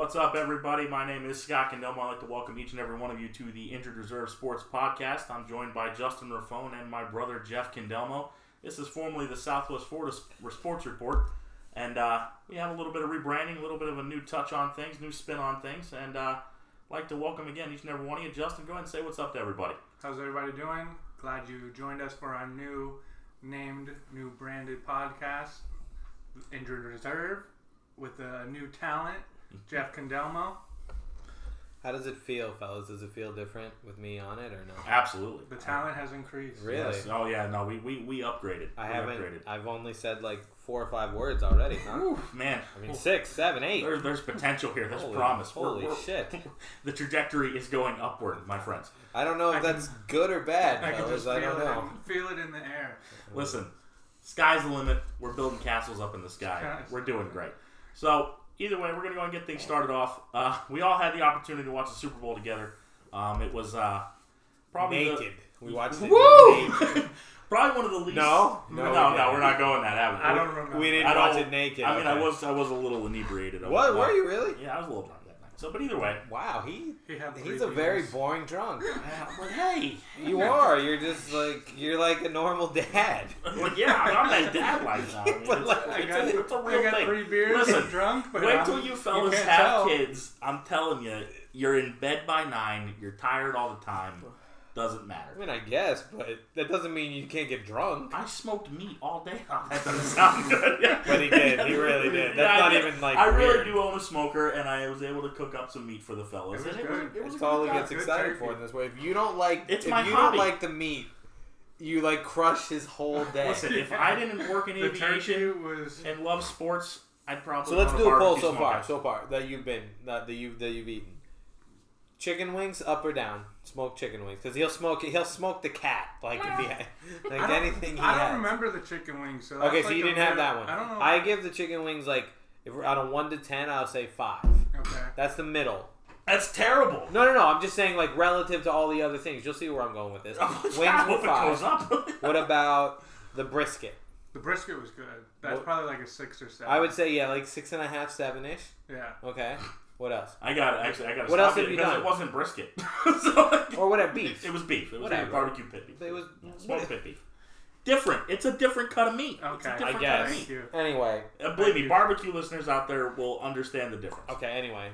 What's up, everybody? My name is Scott Condelmo. I'd like to welcome each and every one of you to the Injured Reserve Sports Podcast. I'm joined by Justin Raffone and my brother Jeff Condelmo. This is formerly the Southwest Florida Sports Report, and we have a little bit of rebranding, a little bit of a new touch on things, new spin on things, and I'd like to welcome again each and every one of you. Justin, go ahead and say what's up to everybody. How's everybody doing? Glad you joined us for our new branded podcast, Injured Reserve, with a new talent, Jeff Condelmo. How does it feel, fellas? Does it feel different with me on it or no? Absolutely. The talent has increased. Really? Yes. Oh, yeah. No, we upgraded. Upgraded. I've only said like 4 or 5 words already, huh? Ooh, man. I mean, 6, 7, 8. There's potential here. There's promise. Holy shit. The trajectory is going upward, my friends. I don't know if that's good or bad, I can fellas. just I don't know. feel it in the air. Listen, sky's the limit. We're building castles up in the sky. We're doing great. So, either way, we're going to go and get things started off. We all had the opportunity to watch the Super Bowl together. It was probably naked. We watched it naked. Probably one of the least. No, we're not going that avenue. I don't remember. We didn't watch it naked. I mean, I was a little inebriated. What? Were you really? Yeah, I was a little drunk that night. So, but either way. Wow, he's a beers. very boring drunk. But hey. You are. You're just you're like a normal dad. Well, yeah, I'm that dad life now. I mean, But it's a real I got thing. 3 beers. Listen, I'm drunk. But wait till you fellas can't have tell. kids. I'm telling you, you're in bed by 9. You're tired all the time. Doesn't matter. I mean, I guess, but that doesn't mean you can't get drunk. I smoked meat all day. That doesn't sound good. Yeah. But he did. He really did. That's not even like I really weird. do own a smoker, and I was able to cook up some meat for the fellas. It was And good. It was That's a all good he job. gets Good excited turkey. for in this way. If you don't like, It's if my you hobby. don't like the meat, you like crush his whole day. Listen, if I didn't work in The turkey aviation was. and love sports, I'd probably. So let's own do a poll barbecue so smokehouse. far that you've eaten. Chicken wings, up or down? Smoked chicken wings, because he'll smoke the cat like if he had, like anything he I has. don't remember the chicken wings. So Okay, that's so like you a didn't have weird- that one. I don't know. I give the chicken wings like if we're out of 1 to 10, I'll say 5. Okay. That's the middle. That's terrible. No. I'm just saying like relative to all the other things. You'll see where I'm going with this. Wings I were hope it goes 5. up. What about the brisket? The brisket was good. That's What- probably like a 6 or 7. I would say like 6.5, 7ish. Yeah. Okay. What else? I got to What stop else you have you because done? It wasn't brisket. So, Or what about beef? It was beef. It was Whatever. barbecue pit beef. It was Smoked pit beef. Different. It's a different cut of meat. It's a Okay. different I cut guess. of Thank meat. you. Anyway. Believe me, you. barbecue listeners out there will understand the difference. Okay. Anyway.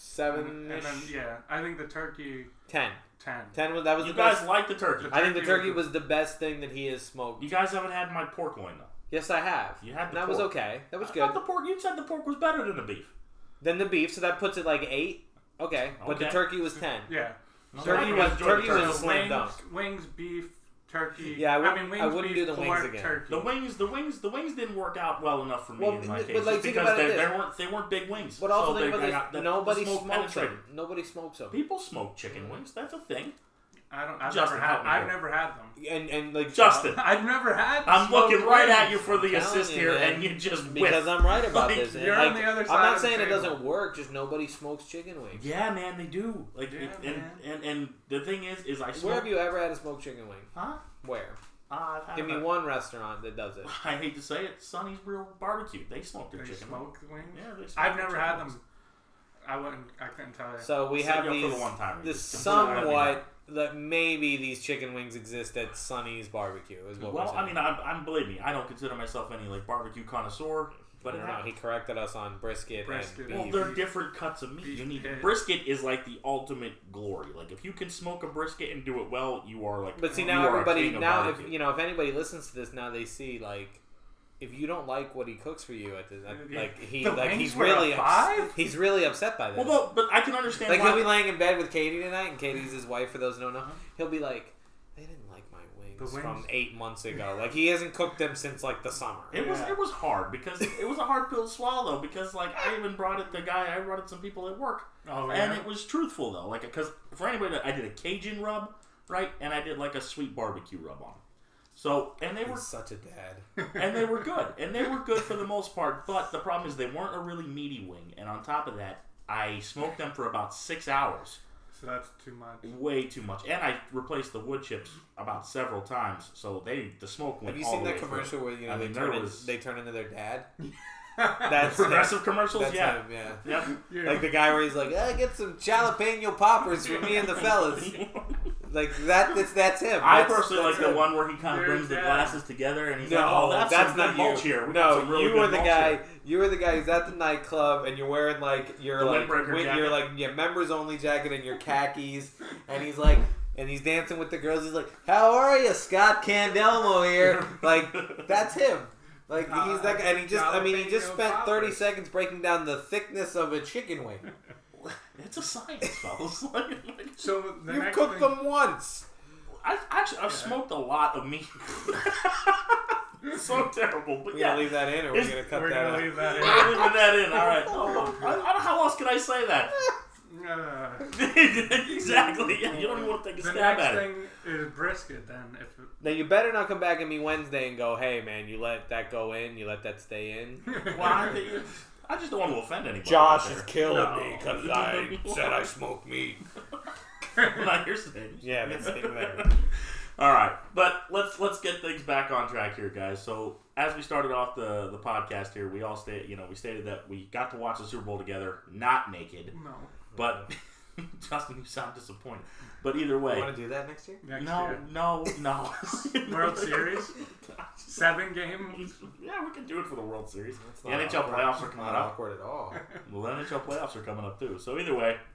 And 7ish. then, yeah, I think the turkey 10. 10. 10 was that was You the guys best. like the turkey. I think the turkey turkey was was the best thing that he has smoked. You guys haven't had my pork loin though. Yes, I have. You had the That was pork. okay. That was I good. thought the pork. You said the pork was better than the beef. Then the beef, so that puts it like 8. Okay. But the Okay. turkey was 10. Yeah. Turkey I was enjoyed turkey the was a turkey. slam dunk. Wings, beef, turkey. Yeah, I wings, wouldn't beef, do the pork, wings again. Turkey. The wings didn't work out well enough for me Well, in my but, case. like, just think because about it they weren't big wings. But also so think they about got this. Nobody the smoke smokes penetrated. them. Nobody smokes them. People smoke chicken wings. That's a thing. I've Justin, help me I've here. never had them. And like Justin, I've never had. I'm smoked looking right wings. at you for the I'm assist telling you, here, man. and you just whiff. because I'm right about Like, this. And, you're like, on the other I'm side not of the saying it table. doesn't work. Just nobody smokes chicken wings. Yeah, man, they do. Like, Yeah, and the thing is I Where smoke. have you ever had a smoked chicken wing? Huh? Where? I've had Give me a- one restaurant that does it. I hate to say it, Sonny's Real Barbecue. They smoke their They chicken. smoked wings. Yeah, they smoke I've their never chicken had wings. them. I couldn't tell you. So we Set have you up for these. the one-timer. This Just completely somewhat that maybe these chicken wings exist at Sonny's Barbecue. Is what we're Well, saying. I mean, believe me, I don't consider myself any like barbecue connoisseur, but I don't know. He corrected us on brisket Brisket. and well, beef. they're different cuts of meat. Beef You need pit. brisket is like the ultimate glory. Like if you can smoke a brisket and do it well, you are like. But see you now are a everybody king of now if barbecue. if anybody listens to this now they see like if you don't like what he cooks for you at like he The like wings he's were a really 5? he's really upset by this. Well, no, but I can understand. like why. he'll be laying in bed with Katie tonight, and Katie's his wife. For those who don't know, he'll be like, "They didn't like my wings, The from wings? 8 months ago. Like he hasn't cooked them since like the summer." It was Yeah. it was hard because it was a hard pill to swallow because like I even brought it some people at work Oh, and yeah? it was truthful though like because for anybody I did a Cajun rub right and I did like a sweet barbecue rub on them. So and they were He's such a dad. and they were good for the most part, but the problem is they weren't a really meaty wing, and on top of that I smoked them for about 6 hours. So that's too much. Way too much. And I replaced the wood chips about several times, so the smoke went Have you all seen the that way commercial through. where I mean, they turn into their dad? That's Progressive commercials, That's yeah. him, yeah. Yep. Yeah. Like the guy where he's like, get some jalapeno poppers for me and the fellas. Like that's him. I That's- personally that's like the him. one where he kind of There's brings the that. glasses together and he's No, like, "Oh, that's that's some not good mulch you. here. We got some No, really you good were the mulch guy. here." You were the guy who's at the nightclub and you're wearing like your The like windbreaker jacket. your like members only jacket and your khakis, and he's like. And he's dancing with the girls. He's like, "How are you, Scott Candelmo here?" Like, that's him. Like he's that guy. And he just spent 30 seconds breaking down the thickness of a chicken wing. It's a science, fellas. So the You've next cooked thing, them once. I've smoked a lot of meat. It's so terrible, but We yeah. gonna leave that in, or we're gonna cut we're that gonna out? leave that We're leaving that in. All right. Oh, I don't know how else can I say that. in. Exactly. Yeah, you don't even want to take a The stab next at it. thing is brisket. Then, if Now you better not come back at me Wednesday and go, "Hey man, you let that go in, you let that stay in." Well, I just don't want to offend anybody. Josh out is there. killing me because I said I smoke meat. Not your stage. Yeah, that's there. All right, but let's get things back on track here, guys. So as we started off the podcast here, we all we stated that we got to watch the Super Bowl together, not naked. no But Justin, you sound disappointed. But either way, Want to do that next year? next no, year. no. World Series? 7 games. Yeah, we can do it for the World Series. That's The not NHL awkward. playoffs are coming Not up. awkward at all. Well, the NHL playoffs are coming up too. So either way,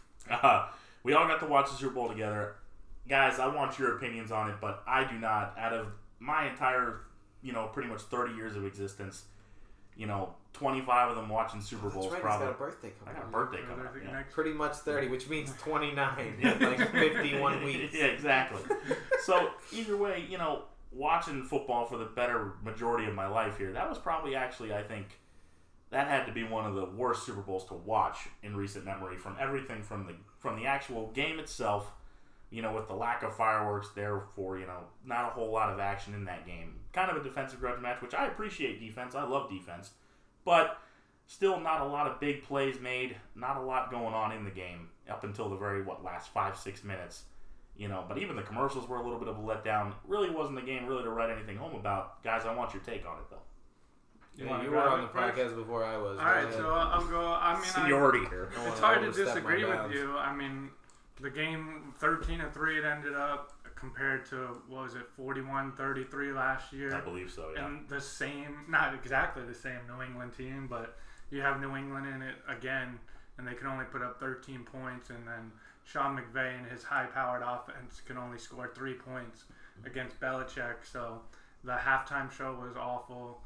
we all got to watch the Super Bowl together. Guys, I want your opinions on it, but I do not. Out of my entire, pretty much 30 years of existence, 25 of them watching Super Bowls. That's right, Probably. he's got a birthday I coming got a up. birthday coming up. Yeah. Next Pretty much 30, which means 29 in like 51 weeks. Yeah, exactly. So either way, watching football for the better majority of my life here, that was probably actually, I think, that had to be one of the worst Super Bowls to watch in recent memory. From everything from the actual game itself, with the lack of fireworks, therefore, not a whole lot of action in that game. Kind of a defensive grudge match, which I appreciate defense. I love defense, but still not a lot of big plays made. Not a lot going on in the game up until the very last 5-6 minutes. But even the commercials were a little bit of a letdown. Really wasn't a game really to write anything home about. Guys, I want your take on it though. Yeah, you were on the podcast before I was. All right, so I'll go. I mean, Seniority here. it's hard to disagree with you. I mean, the game 13-3 it ended up compared to, what was it, 41-33 last year. I believe so, yeah. And the same, not exactly the same New England team, but you have New England in it again, and they can only put up 13 points, and then Sean McVay and his high-powered offense can only score 3 points against Belichick. So the halftime show was awful.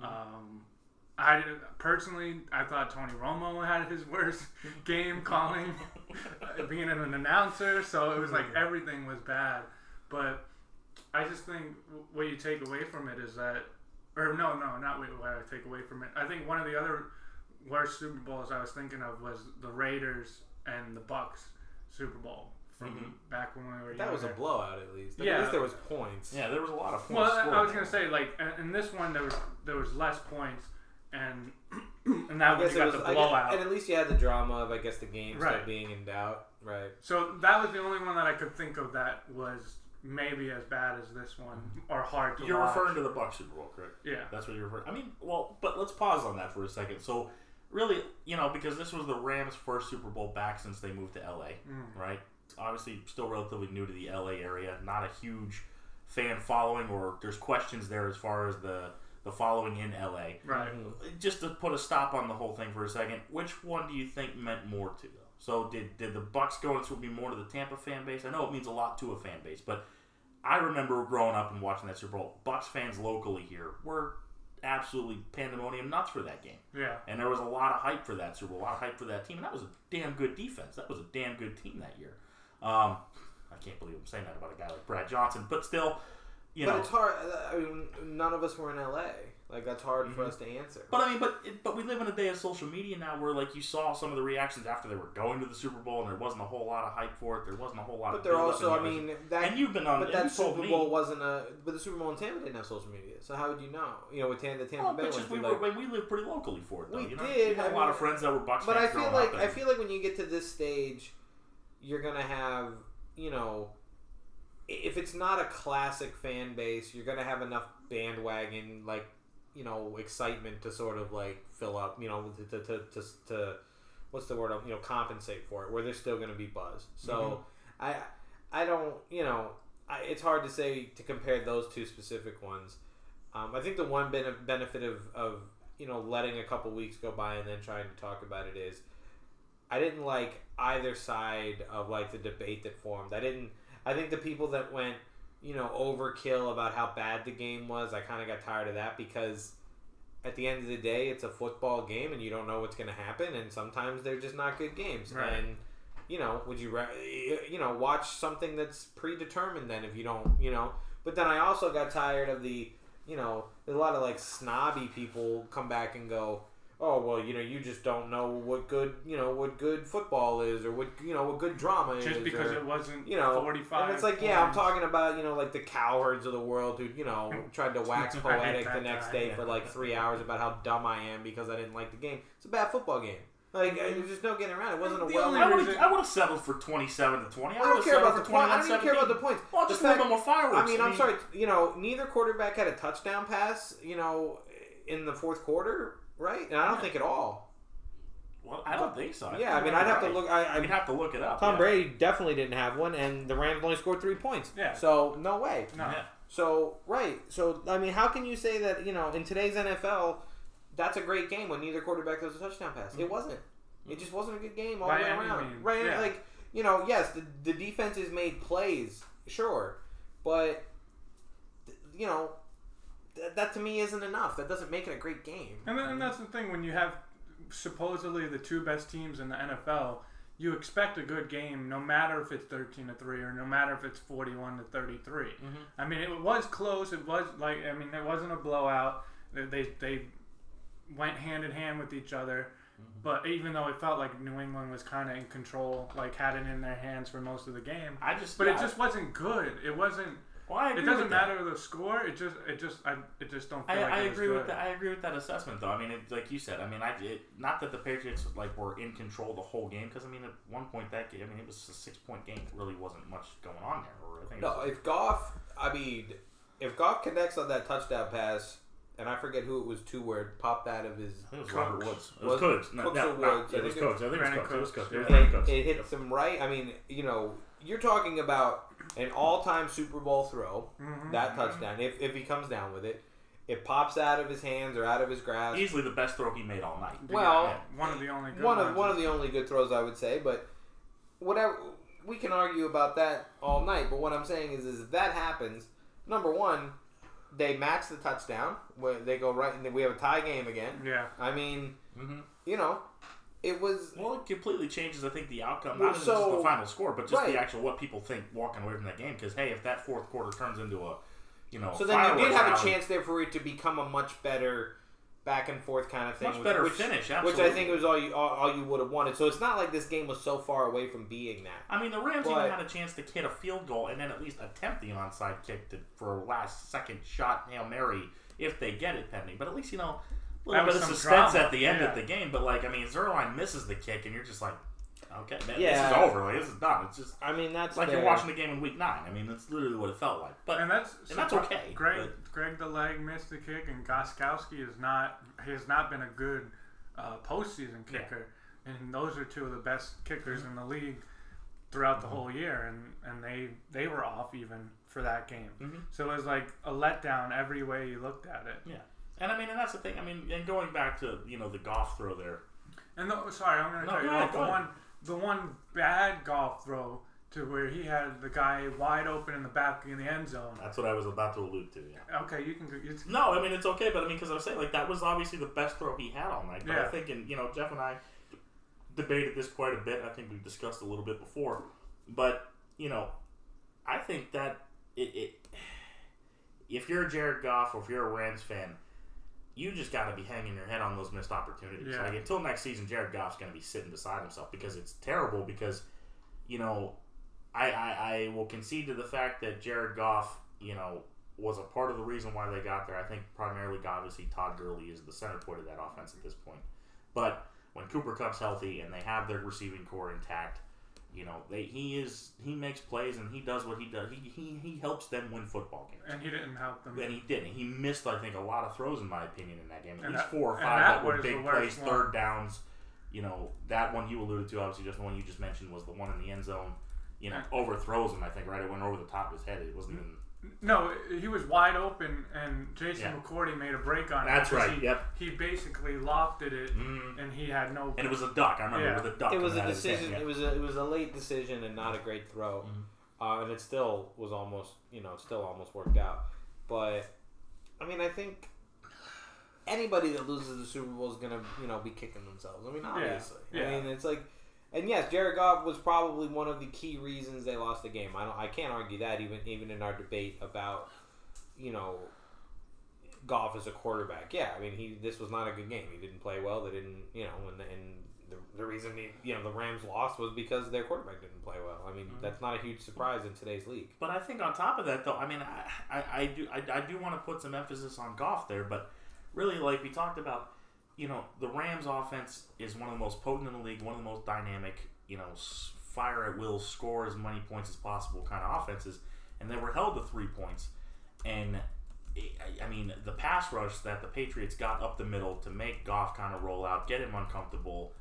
I thought Tony Romo had his worst game calling, being an announcer. So it was like everything was bad. But I just think what you take away from it is that, or no, not what I take away from it. I think one of the other worst Super Bowls I was thinking of was the Raiders and the Bucks Super Bowl from back when we were. That was a younger. blowout at least. Yeah. At least there was points. Yeah, there was a lot of points Well, scored. I was gonna say, like, in this one there was less points, and that one you got the blowout. And at least you had the drama of, I guess, the game still Right. being in doubt. Right. So that was the only one that I could think of that was maybe as bad as this one, or hard to You're watch. referring to the Bucs Super Bowl, correct? Yeah. That's what you're referring. I mean, well, but let's pause on that for a second. So, really, because this was the Rams' first Super Bowl back since they moved to LA, right? Obviously, still relatively new to the LA area. Not a huge fan following, or there's questions there as far as the following in LA. Right. Just to put a stop on the whole thing for a second, which one do you think meant more to them? So did the Bucs go into be more to the Tampa fan base? I know it means a lot to a fan base, but I remember growing up and watching that Super Bowl. Bucs fans locally here were absolutely pandemonium nuts for that game. Yeah. And there was a lot of hype for that Super Bowl, a lot of hype for that team, and that was a damn good defense. That was a damn good team that year. I can't believe I'm saying that about a guy like Brad Johnson, but still, But it's hard. I mean, none of us were in LA. Like, that's hard for us to answer. But I mean, but we live in a day of social media now, where like you saw some of the reactions after they were going to the Super Bowl, and there wasn't a whole lot of hype for it. There wasn't a whole lot. But of there build-up, also, I and mean, that. and you've been on. But and that you told Super me- Bowl wasn't a. But the Super Bowl in Tampa didn't have social media, so how would you know? With the Tampa Well, Bay but ones. just we lived pretty locally for it, though. We you did, You had I a lot mean, of friends that were Bucs But fans I feel growing like up, and- when you get to this stage, you're gonna have if it's not a classic fan base, you're gonna have enough bandwagon excitement to sort of like fill up, to what's the word, compensate for it, where there's still going to be buzz. So I don't, it's hard to say to compare those two specific ones. I think the one benefit of letting a couple weeks go by and then trying to talk about it is I didn't like either side of like the debate that formed. I think the people that went overkill about how bad the game was, I kind of got tired of that, because at the end of the day, it's a football game and you don't know what's going to happen, and sometimes they're just not good games. Right. And would you watch something that's predetermined then if you don't, but then I also got tired of the there's a lot of like snobby people come back and go, oh well, you just don't know what good football is, or what good drama is, just because it wasn't 45. And it's like, points. I'm talking about like the Cowherds of the world who tried to wax poetic the next day for like 3 hours about how dumb I am because I didn't like the game. It's a bad football game. Like there's just no getting around. It wasn't a well. I would have settled for 27-20. I don't care about the points. I don't even care about the points. Well, just a little bit more fireworks. I'm sorry. Neither quarterback had a touchdown pass. In the fourth quarter, right? And I don't think at all. Well, I don't think so. I'd have to look. We'd have to look it up. Tom Brady definitely didn't have one, and the Rams only scored 3 points. Yeah. So no way. No. Yeah. So right. So how can you say that in today's NFL? That's a great game when neither quarterback throws a touchdown pass. It wasn't. It just wasn't a good game all the way around. Right? Yeah. Like, yes, the defenses made plays, sure, but that to me isn't enough. That doesn't make it a great game. And that's the thing, when you have supposedly the two best teams in the NFL, you expect a good game no matter if it's 13-3 or no matter if it's 41-33. I mean, it was close. It was it wasn't a blowout. They went hand in hand with each other. But even though it felt like New England was kind of in control, like had it in their hands for most of the game, it just wasn't good. It wasn't. Well, it doesn't matter the score. I just don't feel like it was good. I agree with that assessment, though. I mean, like you said, not that the Patriots were in control the whole game, because at one point that game, it was a 6-point game. It really wasn't much going on there. If Goff connects on that touchdown pass. And I forget who it was to where it popped out of his. It was Robert Woods. It was Cooks. Cooks or Woods. It was Cooks. I think it was Cooks. It hits him right. I mean, you're talking about an all-time Super Bowl throw, that touchdown. If he comes down with it, it pops out of his hands or out of his grasp. Easily the best throw he made all night. Well, one of the only good one of the only good throws, I would say. But whatever, we can argue about that all night. But what I'm saying is if that happens, number one, they match the touchdown where they go right, and we have a tie game again. Yeah. I mean, it was. Well, it completely changes, I think, the outcome. Not just the final score, but just the actual what people think walking away from that game. Because hey, if that fourth quarter turns into a, so then you did have a chance there for it to become a much better back and forth kind of thing. Much better finish, absolutely. Which I think was all you would have wanted. So it's not like this game was so far away from being that. I mean, the Rams even had a chance to hit a field goal and then at least attempt the onside kick for a last-second shot Hail Mary if they get it pending. But at least, a little bit of suspense at the end of the game. But, Zerline misses the kick and you're just like, okay, man, this is over. This is done. It's just that's like you're watching the game in Week 9. That's literally what it felt like. But that's okay. Greg the Leg missed the kick, and Gostkowski has not been a good postseason kicker, and those are two of the best kickers in the league throughout the whole year, and they were off even for that game. So it was like a letdown every way you looked at it. Yeah, and that's the thing. And going back to the Goff throw there. And I'm going to tell you the one bad Goff throw to where he had the guy wide open in the back in the end zone. That's what I was about to allude to. Yeah. Okay, you can. No, it's okay, but because I was saying that was obviously the best throw he had all night. But I think, Jeff and I debated this quite a bit. I think we've discussed a little bit before, but I think that if you're a Jared Goff or if you're a Rams fan, you just got to be hanging your head on those missed opportunities. Yeah. Until next season, Jared Goff's going to be sitting beside himself because it's terrible. Because I will concede to the fact that Jared Goff, was a part of the reason why they got there. I think primarily, obviously, Todd Gurley is the center point of that offense at this point. But when Cooper Kupp's healthy and they have their receiving core intact, he makes plays and he does what he does. He helps them win football games. And he didn't help them. And he didn't. He missed, I think, a lot of throws in my opinion in that game. At And least that- 4 or 5 and that that were was big the plays, worst one. third downs. That one you alluded to, obviously, just the one you just mentioned was the one in the end zone. Overthrows him. I think right. It went over the top of his head. It wasn't even. No, he was wide open, and Jason McCourty made a break on it. That's right. He basically lofted it, and he had no. And it was a duck. I remember it was a duck. It was a coming out of his decision. head, It was a late decision and not a great throw, and it still was almost worked out. But I mean, I think anybody that loses the Super Bowl is gonna be kicking themselves. I mean, obviously. Yeah. I mean, it's like. And yes, Jared Goff was probably one of the key reasons they lost the game. I can't argue that even in our debate about Goff as a quarterback. Yeah, I mean this was not a good game. He didn't play well. They didn't and the reason the Rams lost was because their quarterback didn't play well. I mean that's not a huge surprise in today's league. But I think on top of that though, I mean I do want to put some emphasis on Goff there, but really like we talked about. The Rams offense is one of the most potent in the league, one of the most dynamic, fire at will, score as many points as possible kind of offenses, and they were held to 3 points. And, I mean, the pass rush that the Patriots got up the middle to make Goff kind of roll out, get him uncomfortable,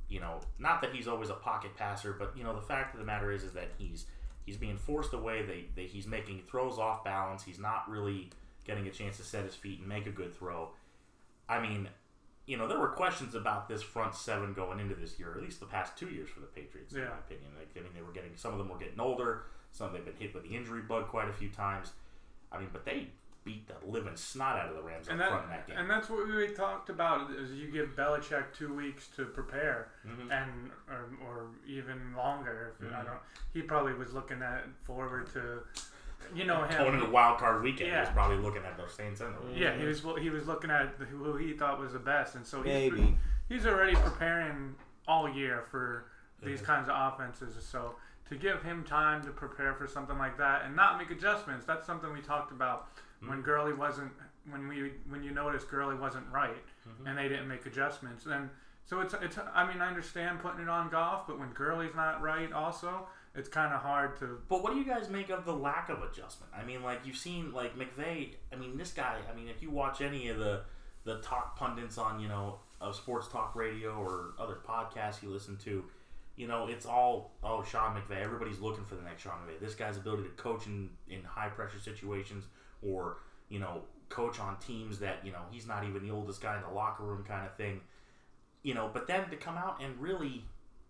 not that he's always a pocket passer, but, the fact of the matter is that he's being forced away, he's making throws off balance, he's not really getting a chance to set his feet and make a good throw. I mean... there were questions about this front seven going into this year, or at least the past 2 years for the Patriots, in my opinion. Some of them were getting older. Some of them have been hit with the injury bug quite a few times. I mean, but they beat the living snot out of the Rams up front in that game. And that's what we talked about, is you give Belichick 2 weeks to prepare, and or even longer. He probably was looking forward to... him going into wild card weekend, he was probably looking at those Saints. Yeah, he was looking at who he thought was the best, and so he's already preparing all year for these kinds of offenses. So to give him time to prepare for something like that and not make adjustments, that's something we talked about when Gurley wasn't when you noticed Gurley wasn't right and they didn't make adjustments. Then so it's I mean I understand putting it on Goff, but when Gurley's not right also. It's kind of hard to... But what do you guys make of the lack of adjustment? I mean, like, you've seen, like, McVay... I mean, this guy... I mean, if you watch any of the talk pundits on, of sports talk radio or other podcasts you listen to, it's all, Sean McVay. Everybody's looking for the next Sean McVay. This guy's ability to coach in high-pressure situations or, coach on teams that, he's not even the oldest guy in the locker room kind of thing. But then to come out and really...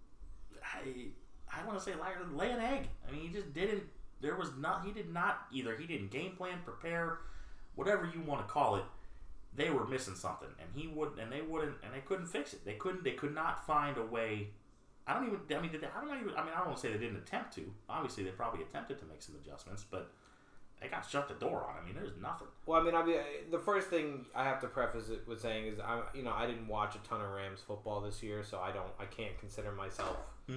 I want to say lay an egg. I mean, he just didn't. He did not either. He didn't game plan, prepare, whatever you want to call it. They were missing something, and they couldn't fix it. They could not find a way. I don't want to say they didn't attempt to. Obviously, they probably attempted to make some adjustments, but they got shut the door on. I mean, there's nothing. Well, I mean, the first thing I have to preface it with saying is, I didn't watch a ton of Rams football this year, so I can't consider myself,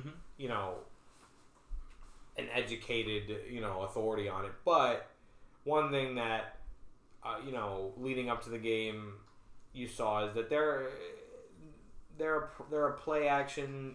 an educated, authority on it. But one thing that, leading up to the game, you saw is that they're a play action,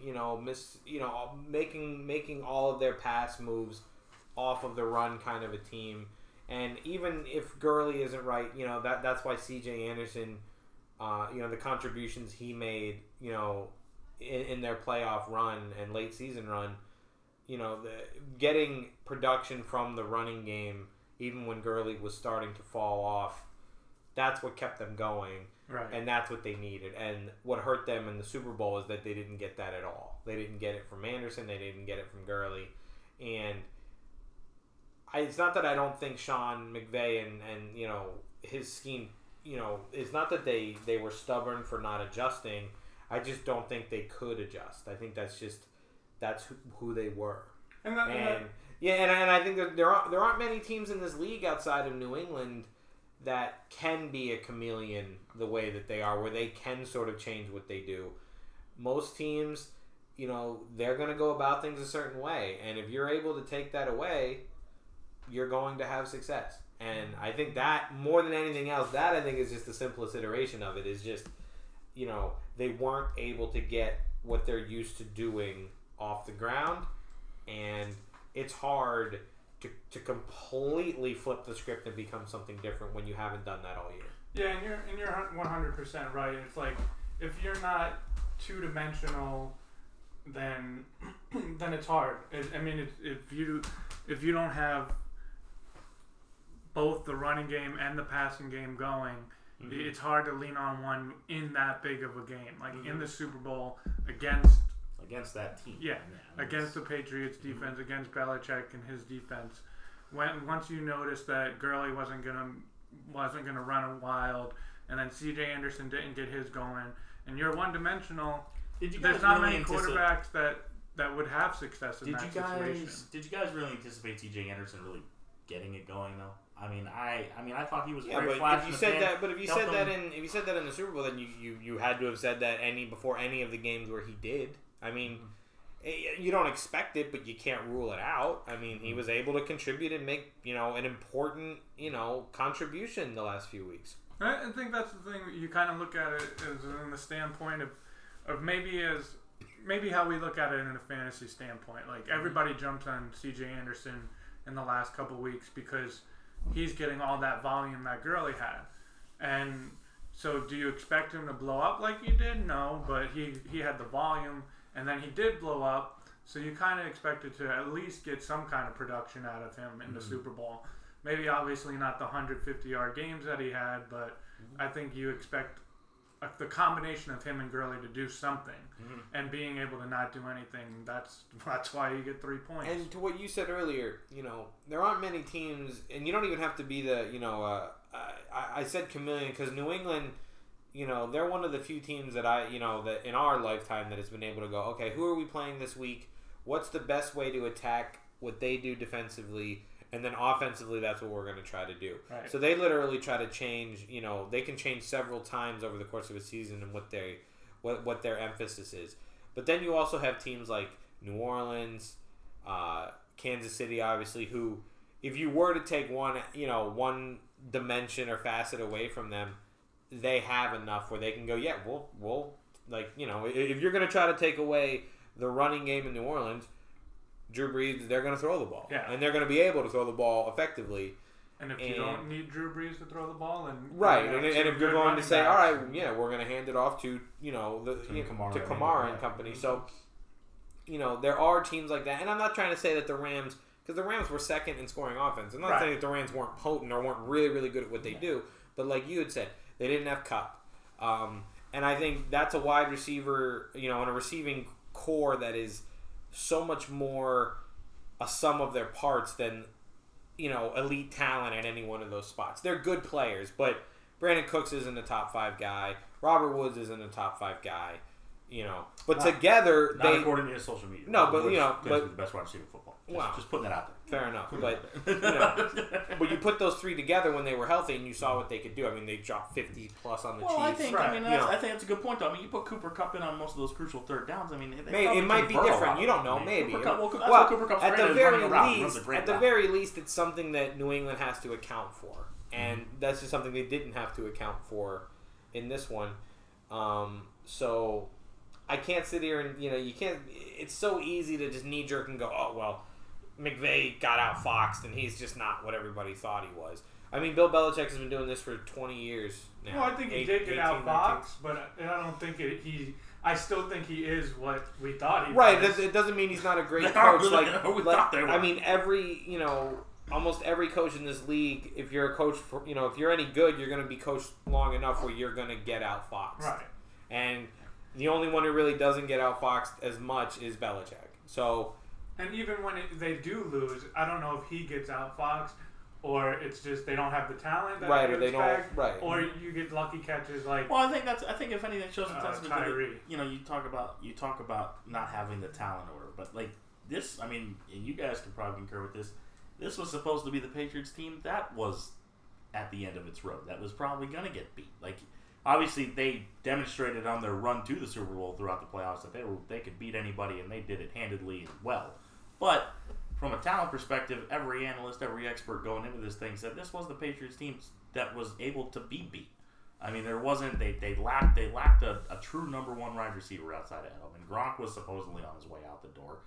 making all of their pass moves off of the run kind of a team. And even if Gurley isn't right, that's why C.J. Anderson, the contributions he made, in their playoff run and late season run, getting production from the running game, even when Gurley was starting to fall off, that's what kept them going. Right. And that's what they needed. And what hurt them in the Super Bowl is that they didn't get that at all. They didn't get it from Anderson. They didn't get it from Gurley. And it's not that I don't think Sean McVay and his scheme, it's not that they were stubborn for not adjusting. I just don't think they could adjust. I think that's who they were. And I think that there aren't many teams in this league outside of New England that can be a chameleon the way that they are, where they can sort of change what they do. Most teams, they're going to go about things a certain way, and if you're able to take that away, you're going to have success. And I think that, more than anything else, that I think is just the simplest iteration of it, is just, they weren't able to get what they're used to doing off the ground, and it's hard to completely flip the script and become something different when you haven't done that all year. Yeah, and you're 100% right. It's like if you're not two-dimensional, then it's hard. If you don't have both the running game and the passing game going, it's hard to lean on one in that big of a game. Like in the Super Bowl against that team. Yeah, against the Patriots defense, against Belichick and his defense. Once you notice that Gurley wasn't gonna run wild, and then C.J. Anderson didn't get his going, and you're one-dimensional. There's not many quarterbacks that would have success in that situation. Did you guys really anticipate C.J. Anderson really getting it going though? I mean, I thought he was very flash. If you said that in the Super Bowl, then you had to have said that before any of the games where he did. I mean, you don't expect it, but you can't rule it out. I mean, he was able to contribute and make an important contribution the last few weeks. I think that's the thing. You kind of look at it as in the standpoint of maybe how we look at it in a fantasy standpoint. Like everybody jumps on C.J. Anderson in the last couple weeks because he's getting all that volume that Gurley had. And so do you expect him to blow up like he did? No, but he had the volume, and then he did blow up, so you kind of expected to at least get some kind of production out of him in the Super Bowl. Maybe obviously not the 150-yard games that he had, but I think you expect the combination of him and Gurley to do something, and being able to not do anything, that's why you get 3 points. And to what you said earlier, there aren't many teams, and you don't even have to be the, I said chameleon because New England, they're one of the few teams that that in our lifetime that has been able to go, okay, who are we playing this week? What's the best way to attack what they do defensively? And then offensively, that's what we're going to try to do. Right. So they literally try to change, they can change several times over the course of a season and what their emphasis is. But then you also have teams like New Orleans, Kansas City, obviously, who, if you were to take one dimension or facet away from them, they have enough where they can go, yeah, we'll if you're going to try to take away the running game in New Orleans, Drew Brees, they're going to throw the ball. Yeah. And they're going to be able to throw the ball effectively. And if you don't need Drew Brees to throw the ball, then... Right, and if you're going to say, all right, yeah, we're going to hand it off to, Kamara and company. So, there are teams like that. And I'm not trying to say that the Rams... Because the Rams were second in scoring offense. I'm not saying that the Rams weren't potent or weren't really, really good at what they do. But like you had said, they didn't have Kupp. And I think that's a wide receiver, and a receiving core that is so much more a sum of their parts than, elite talent at any one of those spots. They're good players, but Brandon Cooks isn't a top 5 guy. Robert Woods isn't a top 5 guy. But together not according to his social media. No, but but the best wide receiver in football. Just putting that out there. Fair enough, but but you put those three together when they were healthy, and you saw what they could do. I mean, they dropped 50 plus on the Chiefs. I think that's a good point, though. I mean, you put Cooper Kupp in on most of those crucial third downs. I mean, it might be different. You don't know. Maybe. At the very least, it's something that New England has to account for, and that's just something they didn't have to account for in this one. So I can't sit here and you can't. It's so easy to just knee jerk and go, oh well, McVay got outfoxed and he's just not what everybody thought he was. I mean, Bill Belichick has been doing this for 20 years now. Well, I think he did get outfoxed, but I don't think I still think he is what we thought he was. Right. It doesn't mean he's not a great coach. I mean, almost every coach in this league, if you're a coach for, if you're any good, you're going to be coached long enough where you're going to get outfoxed. Right. And the only one who really doesn't get outfoxed as much is Belichick. So. And even when they do lose, I don't know if he gets outfoxed, or it's just they don't have the talent that or they don't, or you get lucky catches like. Well, I think if anything shows intensity, Tyree. You talk about not having the talent order, but like this, I mean, and you guys can probably concur with this. This was supposed to be the Patriots team that was at the end of its road. That was probably going to get beat. Like, obviously, they demonstrated on their run to the Super Bowl throughout the playoffs that they could beat anybody, and they did it handedly and well. But from a talent perspective, every analyst, every expert going into this thing said this was the Patriots team that was able to be beat. I mean, there wasn't they lacked a true number one wide receiver outside of Edelman. Gronk was supposedly on his way out the door.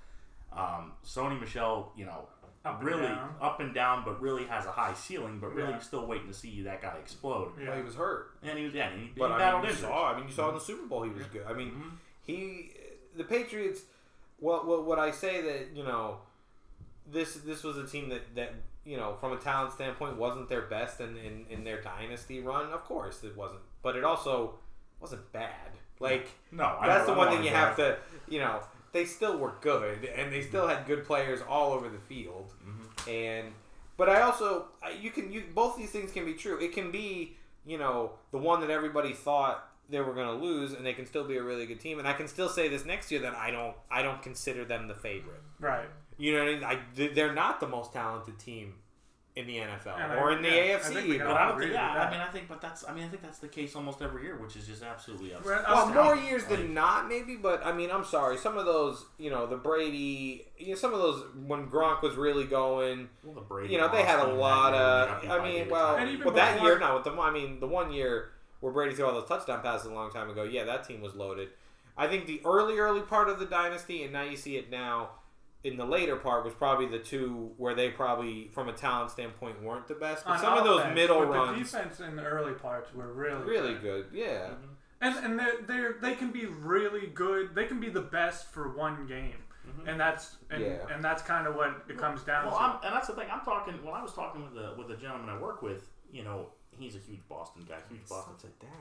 Sony Michel, really up and down, but really has a high ceiling. But really, you're still waiting to see that guy explode. Well, he was hurt, and he but battled you injuries. saw in the Super Bowl he was good. I mean, the Patriots. What I say that this was a team that from a talent standpoint wasn't their best in their dynasty run. Of course, it wasn't, but it also wasn't bad. That's the one thing you have to They still were good, and they still had good players all over the field. But I also both these things can be true. It can be the one that everybody thought they were going to lose, and they can still be a really good team. And I can still say this next year that I don't consider them the favorite. Right. You know what I mean? They're not the most talented team in the NFL or in the AFC. I think that's the case almost every year, which is just absolutely absurd. Well, more years than not, maybe. But I mean, I'm sorry. Some of those, the Brady, some of those when Gronk was really going. Well, the Brady, they had a lot of. That year, no. The 1 year where Brady threw all those touchdown passes a long time ago. Yeah, that team was loaded. I think the early part of the dynasty, and now you see it now. In the later part was probably the two where they probably, from a talent standpoint, weren't the best. But some of those middle runs, the defense in the early parts were really good. Yeah, and they can be really good. They can be the best for one game, and that's kind of what it comes down to. And that's the thing. I'm talking when I was talking with the gentleman I work with. He's a huge Boston guy. Huge Boston.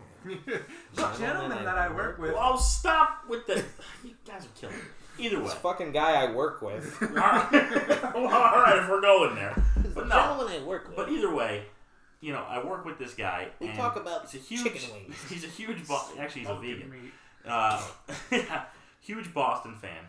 The gentleman that I work with. Oh, stop with the. You guys are killing me. Either way. This fucking guy I work with. All right, if we're going there. But no. Gentleman I work with. But either way, I work with this guy. We talk about chicken wings. He's a huge actually, he's a vegan. Huge Boston fan.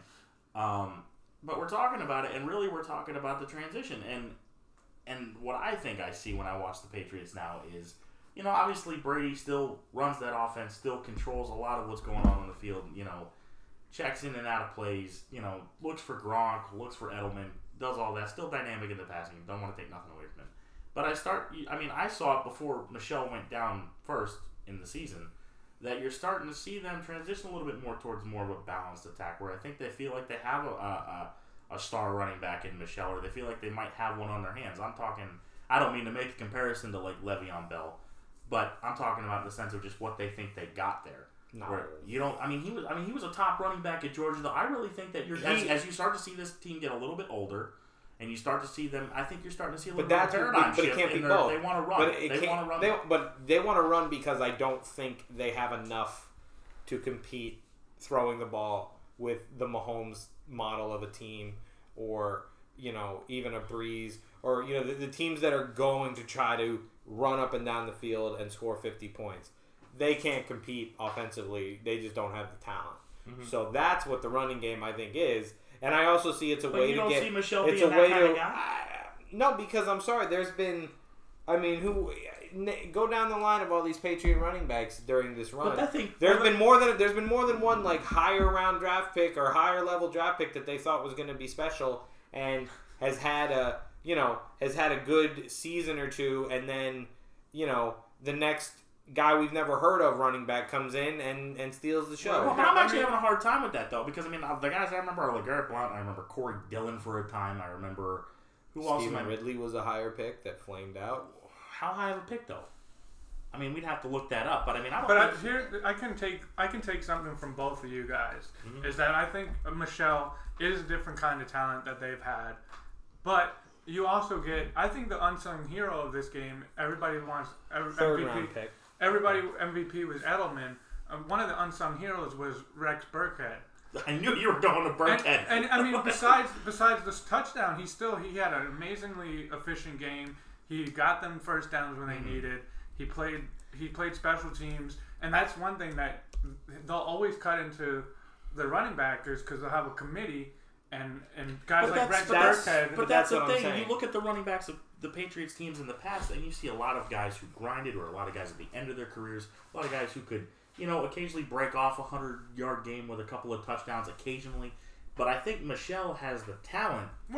But we're talking about it, and really we're talking about the transition. And what I think I see when I watch the Patriots now is, obviously Brady still runs that offense, still controls a lot of what's going on the field, checks in and out of plays, looks for Gronk, looks for Edelman, does all that. Still dynamic in the passing game. Don't want to take nothing away from him. But I saw it before Michel went down first in the season, that you're starting to see them transition a little bit more towards more of a balanced attack, where I think they feel like they have a star running back in Michel, or they feel like they might have one on their hands. I don't mean to make a comparison to like Le'Veon Bell, but I'm talking about in the sense of just what they think they got there. No. Where he was a top running back at Georgia. Though I really think that as you start to see this team get a little bit older, and you start to see them, I think you're starting to see a little bit of a paradigm shift. But it can't be both. They want to run. But they want to run because I don't think they have enough to compete throwing the ball with the Mahomes model of a team, or even a Breeze, or the teams that are going to try to run up and down the field and score 50 points. They can't compete offensively. They just don't have the talent. So that's what the running game, I think, is. And I also see it's a way to get. But you don't see Michel being that kind of guy? No, because I'm sorry. There's been, go down the line of all these Patriot running backs during this run. But I think there's been more than one like higher round draft pick or higher level draft pick that they thought was going to be special and has had a good season or two, and then the next guy we've never heard of running back comes in and steals the show. Well, but I'm actually having a hard time with that, though, because, the guys I remember are LeGarrette Blount, I remember Corey Dillon for a time, I remember... Stephen Ridley was a higher pick that flamed out. How high of a pick, though? We'd have to look that up, but I don't But here, I can take something from both of you guys, is that I think Michel is a different kind of talent that they've had, but... You also get, I think, the unsung hero of this game. Everybody wants third MVP. Round pick. Everybody MVP was Edelman. One of the unsung heroes was Rex Burkhead. I knew you were going to Burkhead. And besides this touchdown, he had an amazingly efficient game. He got them first downs when they needed. He played special teams, and that's one thing that they'll always cut into the running backers because they'll have a committee. And guys like Rex Burkhead. But that's the thing. You look at the running backs of the Patriots teams in the past, and you see a lot of guys who grinded, or a lot of guys at the end of their careers, a lot of guys who could, occasionally break off a 100-yard game with a couple of touchdowns occasionally. But I think Michel has the talent, right,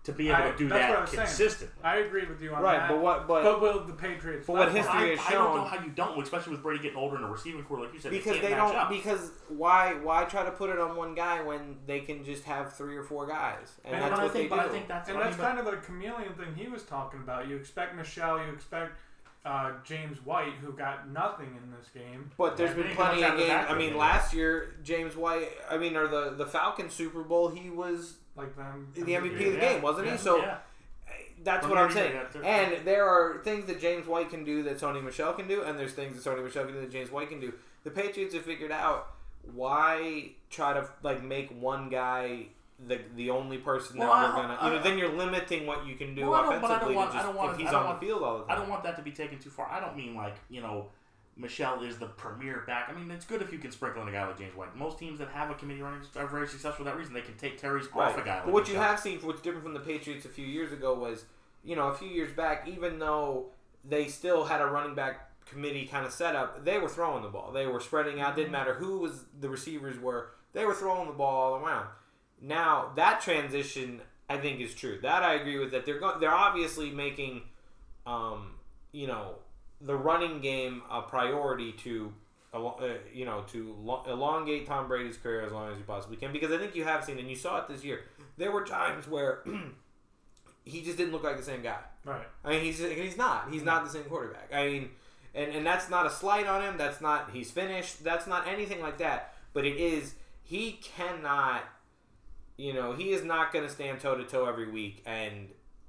to be able to do that consistently. I agree with you on right, that. But will the Patriots? But what history has shown, I don't know how you don't, especially with Brady getting older in the receiving core, like you said, because they don't. Up. Because why try to put it on one guy when they can just have 3 or 4 guys, and that's what they do. I think that's kind of the chameleon thing he was talking about. You expect Michelle, you expect James White, who got nothing in this game. But there's been plenty of games. I mean, last year James White, or the Falcons Super Bowl, he was like them the MVP of the game, wasn't he? So. Yeah. That's what I'm saying. And there are things that James White can do that Sony Michel can do, and there's things that Sony Michel can do that James White can do. The Patriots have figured out why try to make one guy the only person that we're gonna. Then you're limiting what you can do offensively. If he's on the field all the time. I don't want that to be taken too far. I don't mean Michel is the premier back. I mean, it's good if you can sprinkle in a guy like James White. Most teams that have a committee running are very successful for that reason. They can take carries off a guy like But what you have seen, what's different from the Patriots a few years ago was, a few years back, even though they still had a running back committee kind of setup, they were throwing the ball. They were spreading out. Didn't matter who the receivers were. They were throwing the ball all around. Now, that transition, I think, is true. That I agree with. That they're obviously making, the running game a priority to elongate Tom Brady's career as long as you possibly can. Because I think you have seen, and you saw it this year, there were times where he just didn't look like the same guy. Right. I mean, he's not. He's not the same quarterback. I mean, and that's not a slight on him. That's not he's finished. That's not anything like that. But it is, he cannot, he is not going to stand toe-to-toe every week and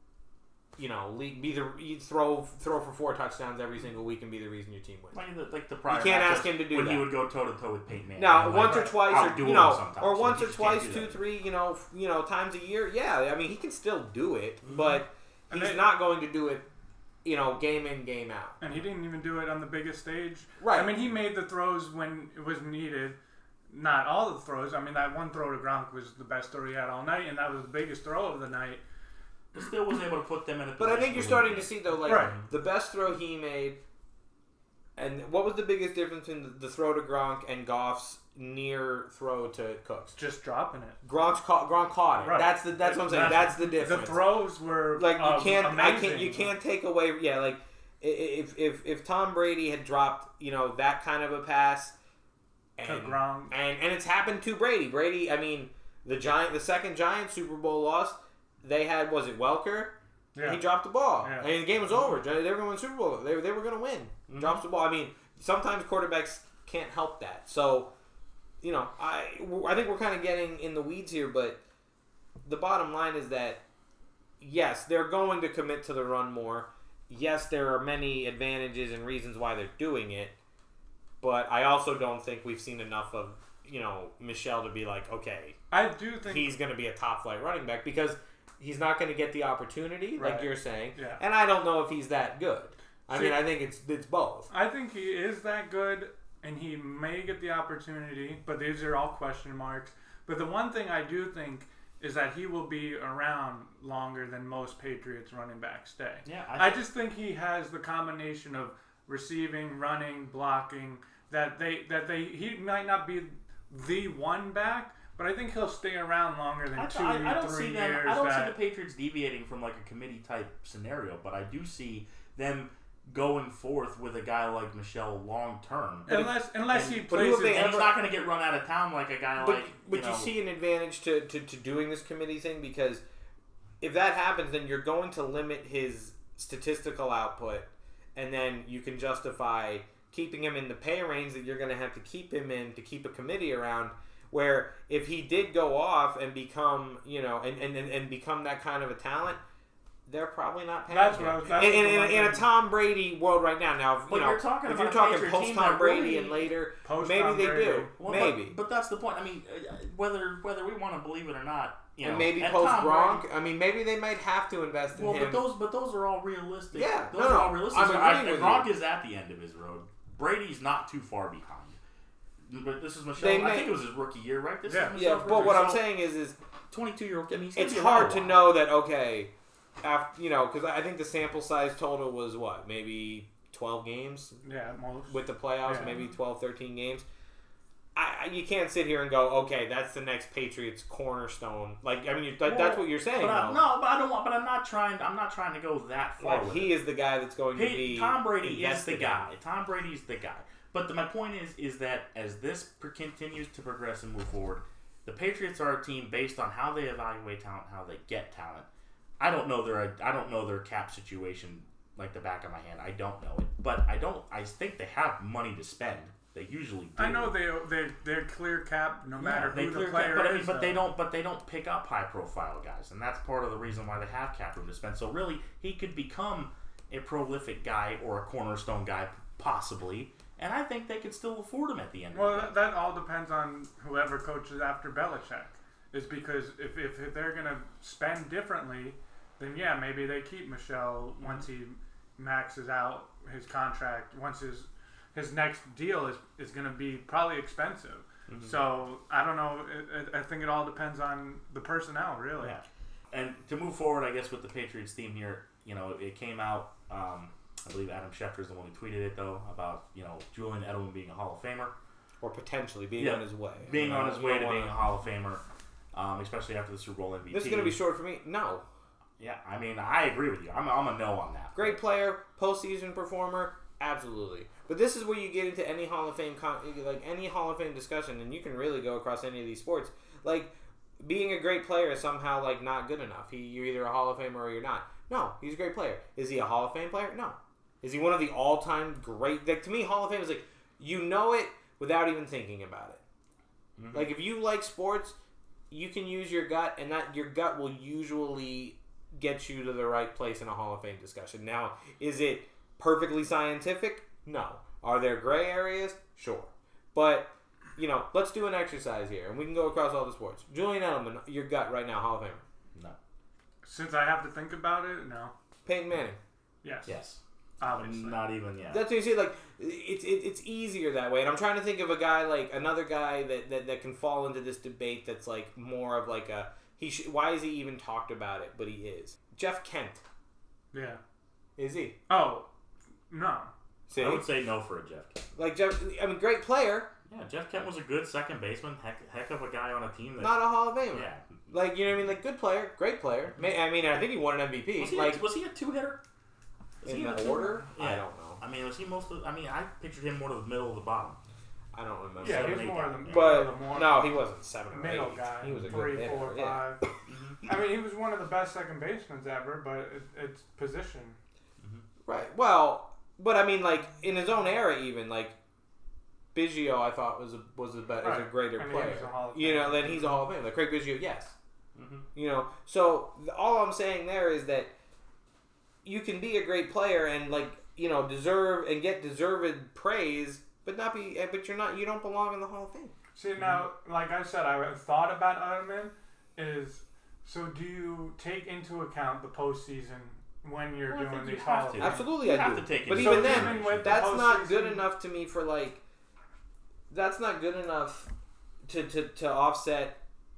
throw for 4 touchdowns every single week and be the reason your team wins. Like the prior you can't ask him to do when that. He would go toe to toe with Peyton Manning. Now, once or twice, or once or twice, 2, 3, times a year. Yeah, I mean, he can still do it, but he's not going to do it, game in, game out. And he didn't even do it on the biggest stage. Right. I mean, he made the throws when it was needed. Not all the throws. I mean, that one throw to Gronk was the best throw he had all night, and that was the biggest throw of the night. But still was able to put them in a position. But I think you're starting to see, though, the best throw he made, and what was the biggest difference in the throw to Gronk and Goff's near throw to Cooks? Just dropping it. Gronk caught it. Right. That's what I'm saying. That's the difference. The throws were amazing. You can't take away. Yeah, if Tom Brady had dropped that kind of a pass, and it's happened to Brady. Brady, I mean, the second Giants Super Bowl loss. They had, was it Welker? Yeah. He dropped the ball. Yeah. And the game was over. They were going to win the Super Bowl. They were going to win. Mm-hmm. Drops the ball. I mean, sometimes quarterbacks can't help that. So, I think we're kind of getting in the weeds here, but the bottom line is that, yes, they're going to commit to the run more. Yes, there are many advantages and reasons why they're doing it, but I also don't think we've seen enough of, Michel to be like, okay, I do think he's going to be a top-flight running back because he's not going to get the opportunity, like you're saying. Yeah. And I don't know if he's that good. I mean, I think it's both. I think he is that good, and he may get the opportunity, but these are all question marks. But the one thing I do think is that he will be around longer than most Patriots running backs stay. Yeah, I just think he has the combination of receiving, running, blocking, he might not be the one back, but I think he'll stay around longer than 2 or 3 years. I don't see the Patriots deviating from like a committee type scenario, but I do see them going forth with a guy like Michel long term. Unless he plays, and he's not going to get run out of town like a guy like. But you see an advantage to doing this committee thing, because if that happens, then you're going to limit his statistical output, and then you can justify keeping him in the pay range that you're going to have to keep him in to keep a committee around. Where if he did go off and become, and become that kind of a talent, they're probably not paying him. In a Tom Brady world right now. Now, if you're talking post Tom Brady and later, maybe they do. Well, maybe. But that's the point. I mean, whether we want to believe it or not, and maybe post Gronk. I mean, maybe they might have to invest in him. But those are all realistic. Yeah, those are all realistic. Gronk is at the end of his road. Brady's not too far behind. But this is Michel. I think it was his rookie year, right? But what I'm saying is 22-year-old. I mean, it's hard to know that. Okay, after because I think the sample size total was what, maybe 12 games. Yeah, most with the playoffs, maybe 12, 13 games. you can't sit here and go, okay, that's the next Patriots cornerstone. Like, I mean, that's what you're saying. I'm not trying to go that far. Like, he is the guy that's going to be. Tom Brady is the guy. Tom Brady's the guy. But my point is that as this continues to progress and move forward, the Patriots are a team based on how they evaluate talent, how they get talent. I don't know their cap situation like the back of my hand. I don't know it, but I think they have money to spend. They usually do. I know they're clear cap no matter who the player is. But they don't pick up high profile guys, and that's part of the reason why they have cap room to spend. So really, he could become a prolific guy or a cornerstone guy possibly, and I think they could still afford him at the end. Well, that all depends on whoever coaches after Belichick. Is because if they're gonna spend differently, then yeah, maybe they keep Michelle once he maxes out his contract. Once his next deal is going to be probably expensive. Mm-hmm. So, I don't know. I think it all depends on the personnel, really. Yeah. And to move forward, I guess, with the Patriots theme here, it came out, I believe Adam Schefter is the one who tweeted it, though, about, Julian Edelman being a Hall of Famer. Or potentially being on his way. Being on his way to being a Hall of Famer, especially after the Super Bowl MVP. This is going to be short for me. No. Yeah, I mean, I agree with you. I'm a no on that. Great player, postseason performer, absolutely. But this is where you get into any Hall of Fame, any Hall of Fame discussion, and you can really go across any of these sports. Like, being a great player is somehow not good enough. You're either a Hall of Famer or you're not. No, he's a great player. Is he a Hall of Fame player? No. Is he one of the all-time great? To me, Hall of Fame is you know it without even thinking about it. Mm-hmm. If you like sports, you can use your gut, and your gut will usually get you to the right place in a Hall of Fame discussion. Now, is it perfectly scientific? No. Are there gray areas? Sure. But, let's do an exercise here, and we can go across all the sports. Julian Edelman, your gut right now, Hall of Famer? No. Since I have to think about it, no. Peyton Manning? Yes. Obviously. Not even yet. That's what you see. It's easier that way. And I'm trying to think of a guy, another guy that can fall into this debate that's, more of a... why is he even talked about it? But he is. Jeff Kent. Yeah. Is he? Oh, no. See? I would say no for a Jeff Kent. Great player. Yeah, Jeff Kent was a good second baseman. Heck of a guy on a team that... Not a Hall of Famer. Yeah. You know what I mean? Good player. Great player. I think he won an MVP. Was he a two-hitter? In the order? Yeah. I don't know. I mean, was he I pictured him more to the middle of the bottom. I don't remember. Yeah, he was more of the... But, no, he wasn't 7 or 8. Middle guy. He was a 3, good 4, 5. Yeah. I mean, he was one of the best second basemen ever, but it's position. Mm-hmm. Right. Well, but I mean, in his own era, even Biggio, I thought was a greater player. Then he's a Hall of Fame. Craig Biggio, yes. Mm-hmm. So all I'm saying there is that you can be a great player and deserve and get deserved praise, but you don't belong in the Hall of Fame. See, now, like I said, I thought about Edelman is. So do you take into account the postseason when you're doing these Hall of Fame? Absolutely, I do. But even then, that's not good enough to me for that's not good enough to offset.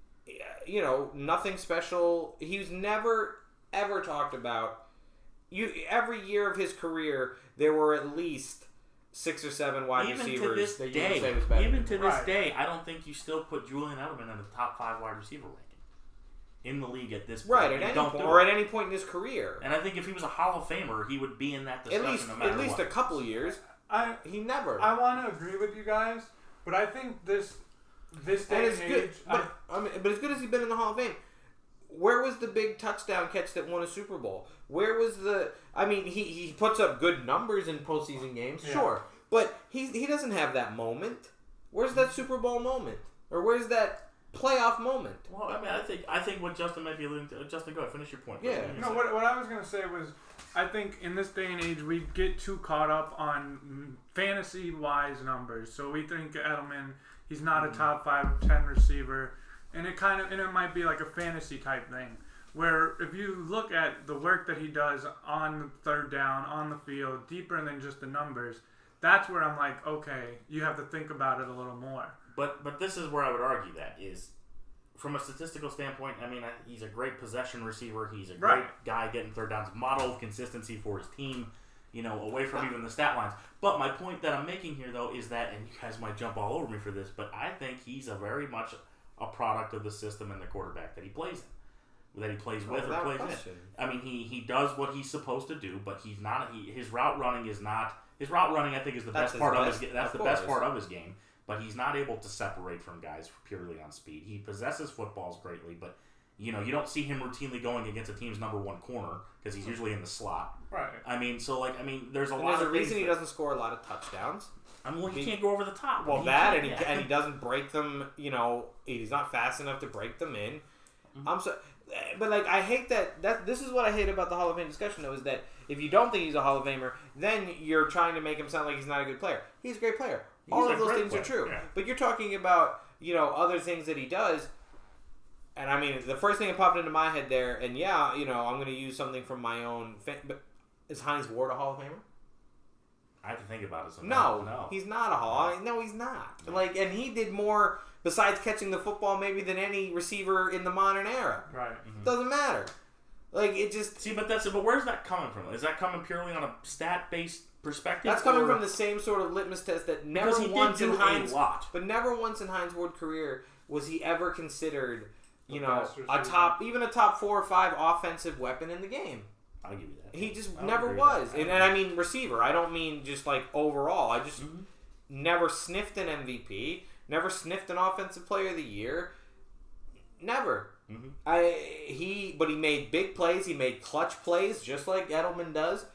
Nothing special. He was never ever talked about. Every year of his career, there were at least 6 or 7 wide receivers that you would say was better. Even to this day, I don't think you still put Julian Edelman in the top 5 wide receiver ranking in the league at this point. Right, at any point in his career. And I think if he was a Hall of Famer, he would be in that discussion no matter at least what. A couple years. He never. I want to agree with you guys, but I think this day and age... But as good as he's been in the Hall of Fame, where was the big touchdown catch that won a Super Bowl? Where was the... I mean, he puts up good numbers in postseason games, sure. But he doesn't have that moment. Where's that Super Bowl moment? Or where's that playoff moment? Well, I mean, I think what Justin might be alluding to... Justin, go ahead. Finish your point. Yeah. No, what I was going to say was, I think in this day and age, we get too caught up on fantasy-wise numbers. So we think Edelman, he's not a top 5, 10 receiver. And it might be like a fantasy type thing. Where if you look at the work that he does on third down, on the field, deeper than just the numbers, that's where I'm like, okay, you have to think about it a little more. But this is where I would argue that is, from a statistical standpoint, I mean, he's a great possession receiver. He's a great guy getting third downs, model of consistency for his team. away from even the stat lines. But my point that I'm making here, though, is that, and you guys might jump all over me for this, but I think he's a very much a product of the system and the quarterback that he plays in, that he plays with or plays in. I mean, he does what he's supposed to do, but he's not. His route running is not. His route running, I think, is the best part of his. That's the best part of his game. But he's not able to separate from guys purely on speed. He possesses footballs greatly, but you don't see him routinely going against a team's number one corner because he's usually in the slot. Right. I mean, there's a lot. There's of a reason he doesn't score a lot of touchdowns. I mean, he can't go over the top. Well, and he doesn't break them. He's not fast enough to break them in. Mm-hmm. But I hate that. This is what I hate about the Hall of Fame discussion, though, is that if you don't think he's a Hall of Famer, then you're trying to make him sound like he's not a good player. He's a great player. All of those things are true. Yeah. But you're talking about other things that he does. And I mean, the first thing that popped into my head there, and I'm going to use something from my own. But is Hines Ward a Hall of Famer? I have to think about it. No, he's not a Hall. No, he's not. And he did more besides catching the football maybe than any receiver in the modern era. Right. Mm-hmm. Doesn't matter. It just but where's that coming from? Is that coming purely on a stat based perspective? That's coming from the same sort of litmus test that never once in Hines Ward's career was he ever considered, a top 4 or 5 offensive weapon in the game. I'll give you that. He just never was. And I mean receiver. I don't mean just overall. I just never sniffed an MVP, never sniffed an offensive player of the year. Never. Mm-hmm. But he made big plays, he made clutch plays just like Edelman does.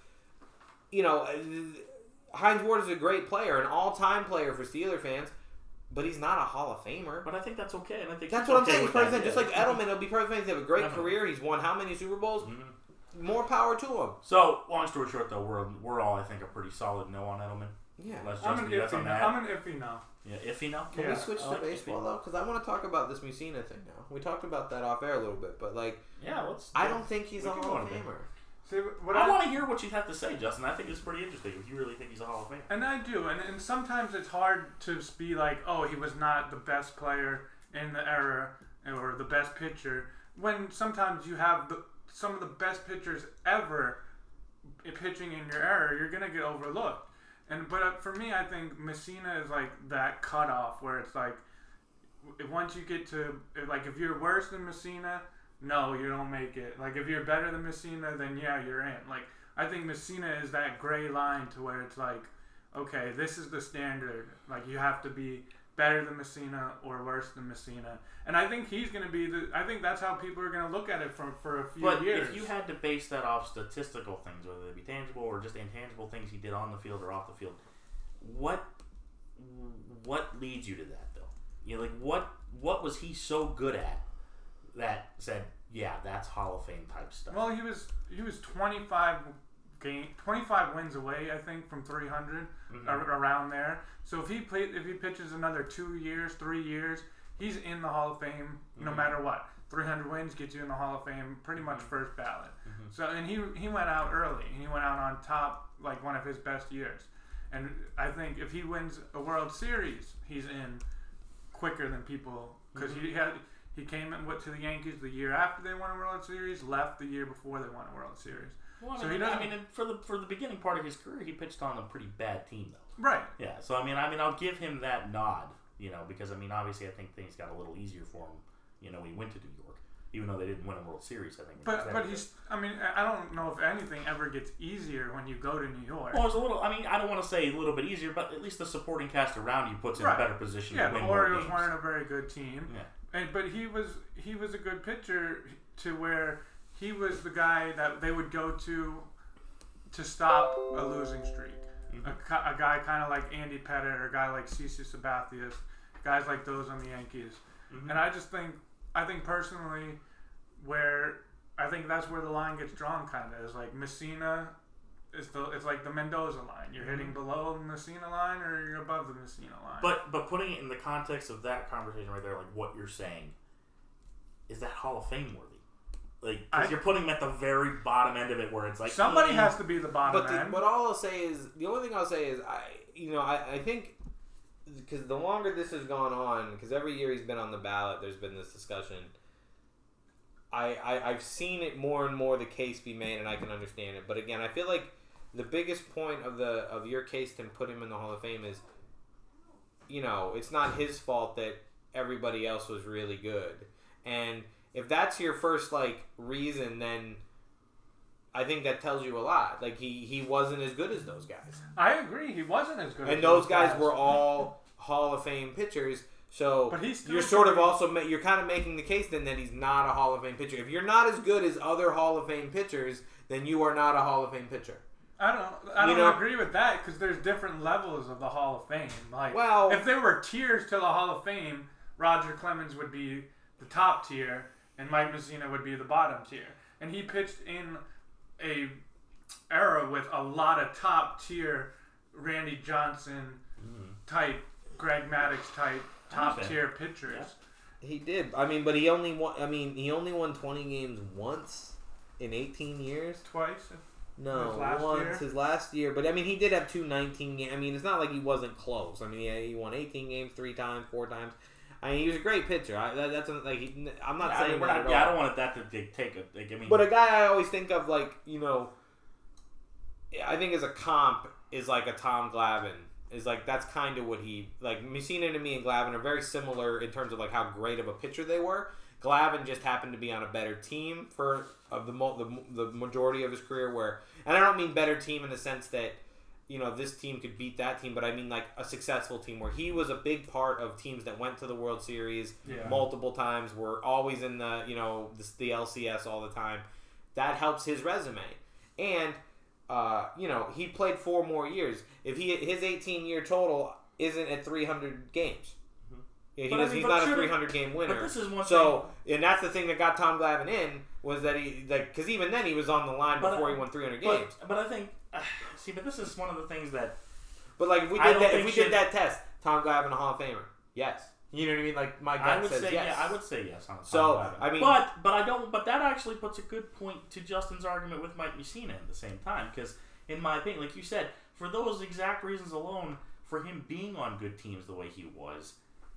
Hines Ward is a great player, an all-time player for Steeler fans, but he's not a Hall of Famer. But I think that's okay, and I think that's what I'm saying. He's perfect. Just like Edelman, it'll be perfect. He's have a great career. He's won how many Super Bowls? Mm-hmm. More power to him. So, long story short, though, we're all, I think, a pretty solid no on Edelman. Yeah, I'm an iffy no. Yeah, iffy no. Can we switch to baseball though? Because I want to talk about this Mussina thing now. We talked about that off air a little bit, but let's. I don't think he's a Hall of Famer. See, I want to hear what you have to say, Justin. I think it's pretty interesting if you really think he's a Hall of Famer. And I do, and sometimes it's hard to be like, oh, he was not the best player in the era or the best pitcher, when sometimes you have some of the best pitchers ever pitching in your era, you're gonna get overlooked. But for me, I think Mussina is that cutoff where it's once you get to if you're worse than Mussina, no, you don't make it. If you're better than Mussina, then yeah, you're in. I think Mussina is that gray line to where it's okay, this is the standard. You have to be better than Mussina or worse than Mussina. And I think he's going to be I think that's how people are going to look at it for a few years. But if you had to base that off statistical things, whether they be tangible or just intangible things he did on the field or off the field, what leads you to that, though? What was he so good at that said, yeah, that's Hall of Fame type stuff? Well, he was 25 wins away, I think, from 300, around there. So if he pitches another 2 years, 3 years, he's in the Hall of Fame no matter what. 300 wins gets you in the Hall of Fame pretty much first ballot. Mm-hmm. So and he went out early. He went out on top, one of his best years. And I think if he wins a World Series, he's in quicker than people, because he came and went to the Yankees the year after they won a World Series, left the year before they won a World Series. Well, for the beginning part of his career, he pitched on a pretty bad team, though. Right. Yeah. So I'll give him that nod, because obviously I think things got a little easier for him, when he went to New York, even though they didn't win a World Series. I think. But he's. I don't know if anything ever gets easier when you go to New York. Well, it's a little. I don't want to say a little bit easier, but at least the supporting cast around you puts in a better position. Yeah, to win the Orioles weren't a very good team. Yeah. But he was a good pitcher to where he was the guy that they would go to stop a losing streak. Mm-hmm. A guy kind of like Andy Pettit or a guy like CC Sabathius, guys like those on the Yankees. Mm-hmm. And I think personally, I think that's where the line gets drawn kind of is Mussina it's like the Mendoza line. You're hitting below the Mussina line or you're above the Mussina line. But putting it in the context of that conversation right there, what you're saying, is that Hall of Fame worthy? Because you're putting him at the very bottom end of it, where it's somebody has to be the bottom end. But all I'll say is the only thing I'll say is I think because the longer this has gone on, because every year he's been on the ballot, there's been this discussion. I've seen it more and more the case be made, and I can understand it. But again, I feel like the biggest point of your case to put him in the Hall of Fame is, it's not his fault that everybody else was really good. And if that's your first reason, then I think that tells you a lot. Like he wasn't as good as those guys. I agree, he wasn't as good. And those guys were all Hall of Fame pitchers. So but he's you're sort of also you're kind of making the case then that he's not a Hall of Fame pitcher. If you're not as good as other Hall of Fame pitchers, then you are not a Hall of Fame pitcher. I don't agree with that because there's different levels of the Hall of Fame. If there were tiers to the Hall of Fame, Roger Clemens would be the top tier and Mike Mussina would be the bottom tier. And he pitched in a era with a lot of top tier Randy Johnson type, Greg Maddux type top tier pitchers. Yeah. He did. But he only won 20 games once in 18 years. Twice. No, once his last year. But he did have 2 19 games. It's not like he wasn't close. He won 18 games 3 times, 4 times. He was a great pitcher. I'm not saying that at all. I don't want that to take a. But a guy I always think of I think as a comp is like a Tom Glavine. Is that's kind of what he Mussina to me and Glavine are very similar in terms of how great of a pitcher they were. Glavine just happened to be on a better team for the majority of his career. And I don't mean better team in the sense that this team could beat that team, but I mean a successful team where he was a big part of teams that went to the World Series multiple times, were always in the the LCS all the time. That helps his resume, and he played 4 more years. If his 18-year total isn't at 300 games. He's not a 300-game winner. But this is one thing. And that's the thing that got Tom Glavine in, was that because even then he was on the line before he won 300 games. But I think, but this is one of the things that. But if we did that test, Tom Glavine a Hall of Famer, yes. You know what I mean? My gut says yes. Yeah, I would say yes on Tom Glavine. But I don't. But that actually puts a good point to Justin's argument with Mike Mussina at the same time, because in my opinion, like you said, for those exact reasons alone, for him being on good teams the way he was.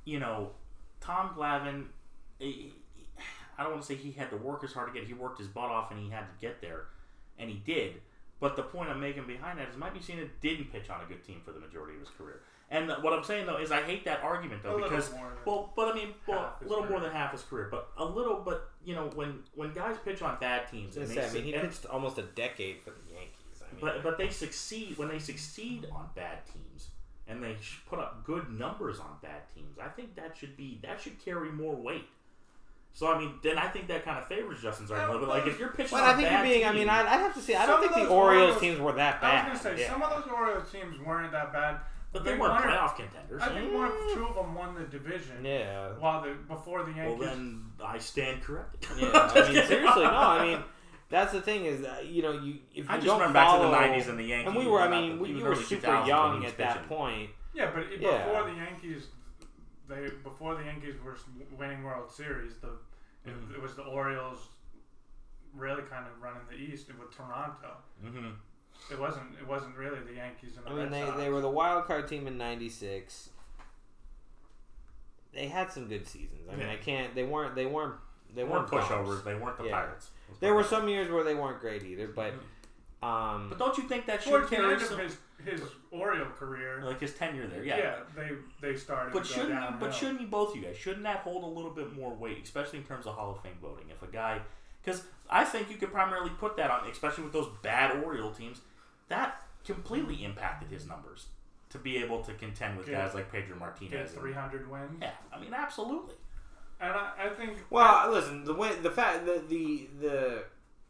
Tom Glavine, I don't want to say he had to work as hard to get. He worked his butt off and he had to get there, and he did. But the point I'm making behind that is Mike Mussina didn't pitch on a good team for the majority of his career. And what I'm saying though is I hate that argument though because a little more than half his career, but a little. But when guys pitch on bad teams, he pitched almost a decade for the Yankees. But they succeed when they succeed on bad teams. And they put up good numbers on bad teams. I think that should carry more weight. So then I think that kind of favors Justin's argument. But if you're pitching on bad teams, I'd have to say I don't think the Orioles teams were that bad. I was going to say some of those Orioles teams weren't that bad, but they weren't playoff contenders. I think 2 of them won the division. Yeah. Before the Yankees. Well, then I stand corrected. Yeah. Seriously, no. That's the thing is, if you I just don't remember follow, back to the 90s and the Yankees. And we were, you were super young at that point. Yeah, but before the Yankees, before the Yankees were winning World Series, it was the Orioles really kind of running the East with Toronto. Mm-hmm. It wasn't really the Yankees and the Red Sox. They were the wild card team in '96. They had some good seasons. They weren't pushovers. They weren't the Pirates. There were some years where they weren't great either, but but don't you think that should towards carry the end of his Oriole career, like his tenure there? Yeah, they started. But shouldn't you both you guys? Shouldn't that hold a little bit more weight, especially in terms of Hall of Fame voting? If a guy, because I think you could primarily put that on, especially with those bad Oriole teams, that completely impacted his numbers to be able to contend with guys like Pedro Martinez. Get 300 wins. Yeah, absolutely. And I think. Well, listen, the fact that the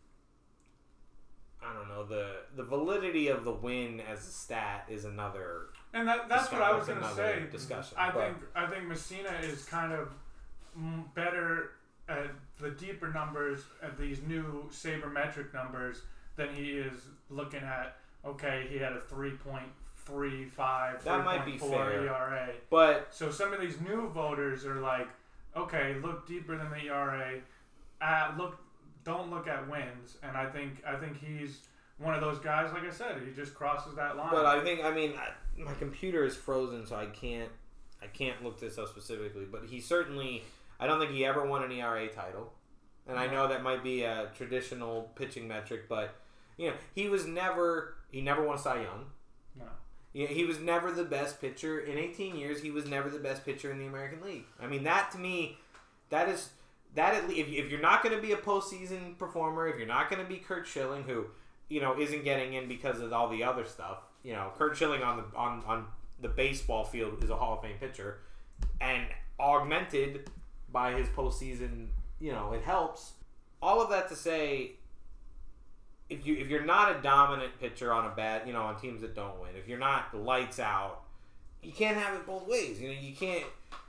I don't know, the validity of the win as a stat is another. And that's what I was going to say. Discussion. I think Mussina is kind of better at the deeper numbers, at these new sabermetric numbers, than he is looking at. Okay, he had a 3.35, that might be fair. ERA. But so some of these new voters are like, okay, look deeper than the ERA. Don't look at wins, and I think he's one of those guys. Like I said, he just crosses that line. But my computer is frozen, so I can't look this up specifically. But he certainly, I don't think he ever won an ERA title, and I know that might be a traditional pitching metric, but he never won a Cy Young. No. Yeah, he was never the best pitcher. In 18 years, he was never the best pitcher in the American League. I mean, that to me, if you're not going to be a postseason performer, if you're not going to be Curt Schilling, who, isn't getting in because of all the other stuff, Curt Schilling on the baseball field is a Hall of Fame pitcher, and augmented by his postseason, it helps. All of that to say, if you're not a dominant pitcher on a bad, on teams that don't win, if you're not lights out, you can't have it both ways. You can't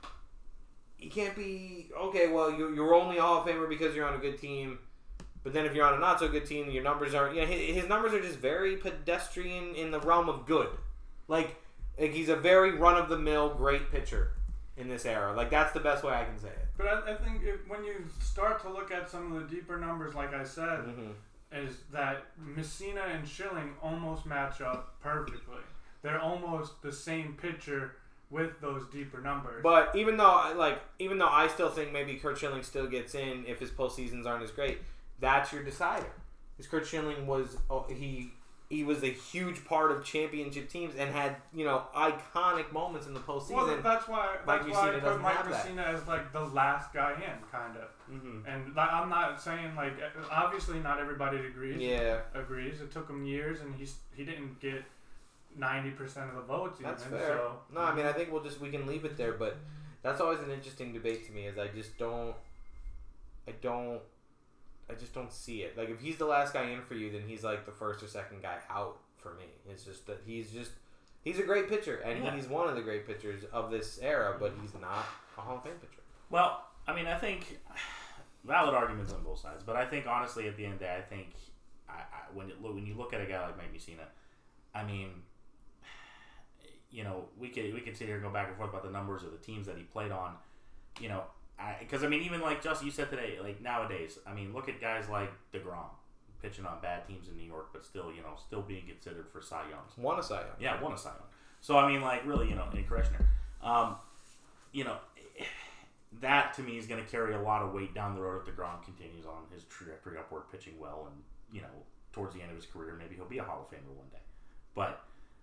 be okay. Well, you're only a Hall of Famer because you're on a good team, but then if you're on a not so good team, your numbers aren't. His numbers are just very pedestrian in the realm of good. Like he's a very run of the mill great pitcher in this era. Like that's the best way I can say it. But I think when you start to look at some of the deeper numbers, like I said. Mm-hmm. Is that Messina and Schilling almost match up perfectly. They're almost the same pitcher with those deeper numbers. But even though I still think maybe Curt Schilling still gets in if his postseasons aren't as great, that's your decider. Because Curt Schilling was he was a huge part of championship teams and had iconic moments in the postseason. Well, that's why I put Mike Messina as like the last guy in, kind of. Mm-hmm. And I'm not saying like obviously not everybody agrees. Yeah, agrees. It took him years, and he didn't get 90% of the votes. That's even, fair. So, no, I mean I think we can leave it there, but that's always an interesting debate to me. Is I just don't see it. Like if he's the last guy in for you, then he's like the first or second guy out for me. It's just that he's a great pitcher, and he's one of the great pitchers of this era, but he's not a Hall of Fame pitcher. Well, I mean, I think valid arguments on both sides, but I think honestly, at the end of the day, I think when you look at a guy like Mike Messina, I mean, we could sit here and go back and forth about the numbers of the teams that he played on, because I mean, even like Justin, you said today, like nowadays, I mean, look at guys like DeGrom pitching on bad teams in New York, but still being considered for Cy Youngs. Won a Cy Young. Yeah, won a Cy Young. So I mean, like really, in correction here, that to me is going to carry a lot of weight down the road if DeGrom continues on his trajectory upward, pitching well, and towards the end of his career, maybe he'll be a Hall of Famer one day. But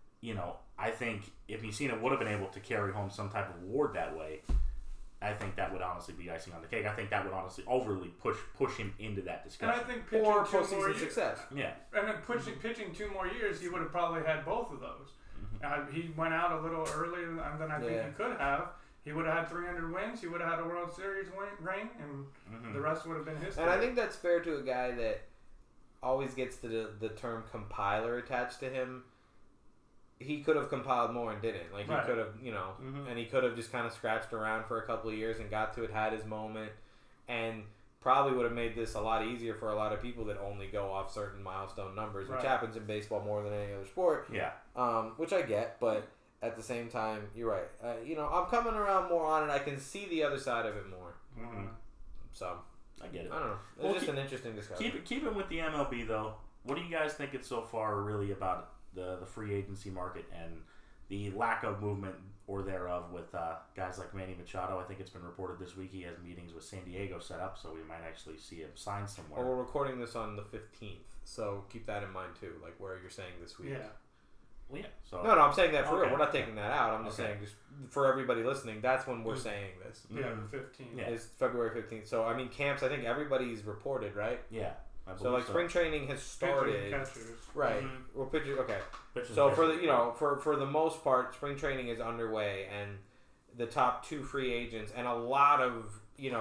I think if Messina would have been able to carry home some type of award that way, I think that would honestly be icing on the cake. I think that would honestly overly push him into that discussion. And I think pitching or 2 more postseason years, success. Yeah. And then pitching 2 more years, he would have probably had both of those. Mm-hmm. He went out a little earlier than I think he could have. He would have had 300 wins. He would have had a World Series ring, and the rest would have been history. And I think that's fair to a guy that always gets the term compiler attached to him. He could have compiled more and didn't. Like, he could have, and he could have just kind of scratched around for a couple of years and got to it, had his moment, and probably would have made this a lot easier for a lot of people that only go off certain milestone numbers, which happens in baseball more than any other sport. Yeah. Which I get, but at the same time, you're right. I'm coming around more on it. I can see the other side of it more. Mm-hmm. So, I get it. I don't know. It's just an interesting discussion. Keep it with the MLB, though. What do you guys think it's so far really about the free agency market and the lack of movement or thereof with guys like Manny Machado? I think it's been reported this week he has meetings with San Diego set up, so we might actually see him sign somewhere. Well, we're recording this on the 15th, so keep that in mind too, like where you're saying this week. Yeah. Well, yeah. So, no, I'm saying that for real. We're not taking that out. I'm just saying, just for everybody listening, that's when we're saying this. Yeah, the 15th. Yeah. It's February 15th. So, I mean, camps, I think everybody's reported, right? Yeah. So, like, spring training has started. Catchers. Right. Well, pitchers, okay. Pitchers so, for the, for the most part, spring training is underway, and the top 2 free agents, and a lot of,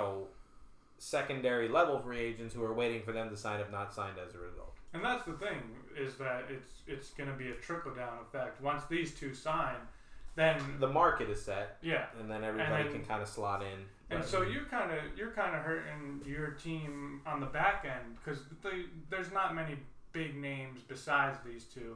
secondary level free agents who are waiting for them to sign have not signed as a result. And that's the thing, is that it's going to be a trickle-down effect. Once these 2 sign, then the market is set. Yeah. And then everybody can kind of slot in. And so you're kind of hurting your team on the back end because there's not many big names besides these 2.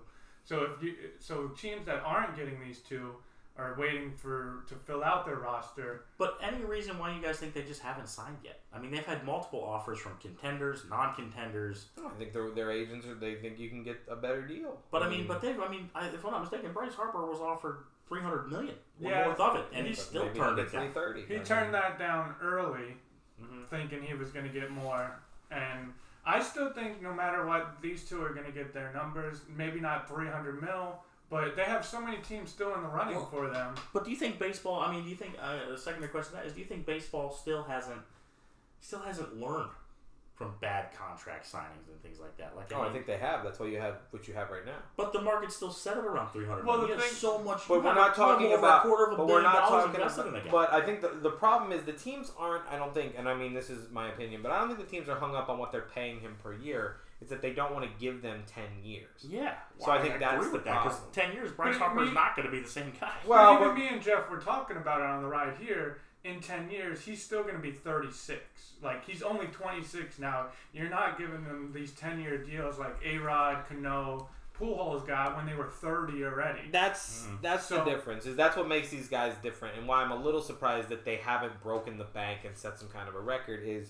So teams that aren't getting these 2 are waiting to fill out their roster. But any reason why you guys think they just haven't signed yet? I mean, they've had multiple offers from contenders, non-contenders. I think their agents they think you can get a better deal. But if I'm not mistaken, Bryce Harper was offered $300 million worth of it, and he still turned it down. He turned that down early, thinking he was going to get more, and I still think no matter what, these two are going to get their numbers. Maybe not $300 million, but they have so many teams still in the running for them. But do you think baseball? I mean, do you think the secondary question to that is: do you think baseball still hasn't learned from bad contract signings and things like that? I think they have. That's why you have what you have right now. But the market's still set at around $300 Well, million. So much. But we're not talking about. But we're not talking about. But I think the problem is the teams aren't. I don't think, and I mean this is my opinion, but I don't think the teams are hung up on what they're paying him per year. It's that they don't want to give them 10 years. Yeah. So I think that's the problem. Because 10 years, Bryce Harper is not going to be the same guy. Well, even me and Jeff were talking about it on the ride here. In 10 years, he's still going to be 36. Like, he's only 26 now. You're not giving them these 10-year deals like A-Rod, Cano, Pujols got when they were 30 already. That's the difference. That's what makes these guys different, and why I'm a little surprised that they haven't broken the bank and set some kind of a record is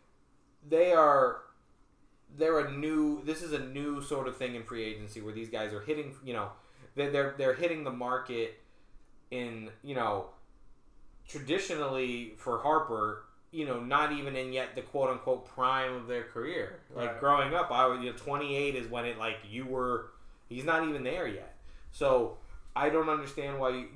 this is a new sort of thing in free agency where these guys are hitting, they're hitting the market in, traditionally for Harper, not even in yet the quote unquote prime of their career. Like right. Growing up, 28 is when it he's not even there yet. So I don't understand why,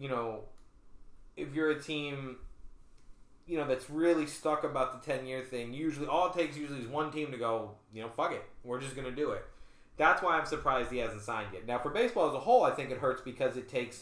if you're a team, that's really stuck about the 10-year thing, usually all it takes is one team to go, fuck it, we're just going to do it. That's why I'm surprised he hasn't signed yet. Now, for baseball as a whole, I think it hurts because it takes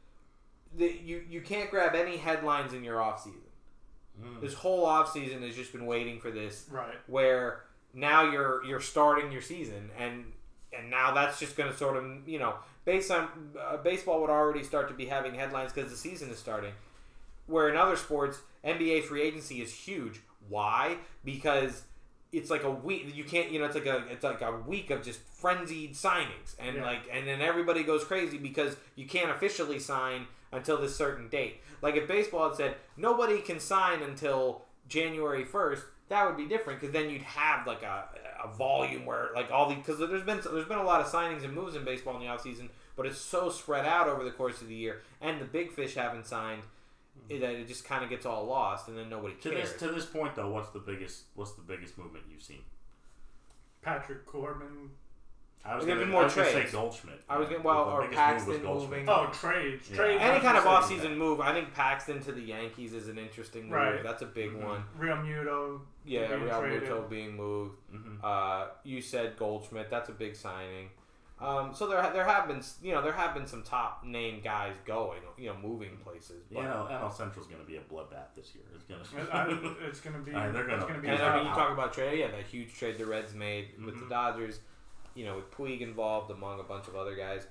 you can't grab any headlines in your offseason. This whole offseason has just been waiting for this, right? Where now you're starting your season, and now that's just going to sort of, based on baseball would already start to be having headlines because the season is starting. Where in other sports, NBA free agency is huge. Why? Because it's like a week. You can't, it's like a week of just frenzied signings, and and then everybody goes crazy because you can't officially sign until this certain date. Like if baseball had said nobody can sign until January 1st, that would be different because then you'd have like a volume where like all the because there's been a lot of signings and moves in baseball in the offseason, but it's so spread out over the course of the year, and the big fish haven't signed. That it just kind of gets all lost, and then nobody cares. To this point, though, what's the biggest movement you've seen? Patrick Corbin. I was going to say Goldschmidt. Or Paxton moving. Oh, trades. Yeah. Trades. Any kind of offseason move. I think Paxton to the Yankees is an interesting move. Right. That's a big one. Real Muto. Yeah, Real Muto being moved. Mm-hmm. You said Goldschmidt. That's a big signing. So there have been some top name guys going, moving places. But NL Central's going to be a bloodbath this year. It's going to be. They're going to be. And I mean, you talk about trade. Yeah, that huge trade the Reds made with the Dodgers. With Puig involved among a bunch of other guys.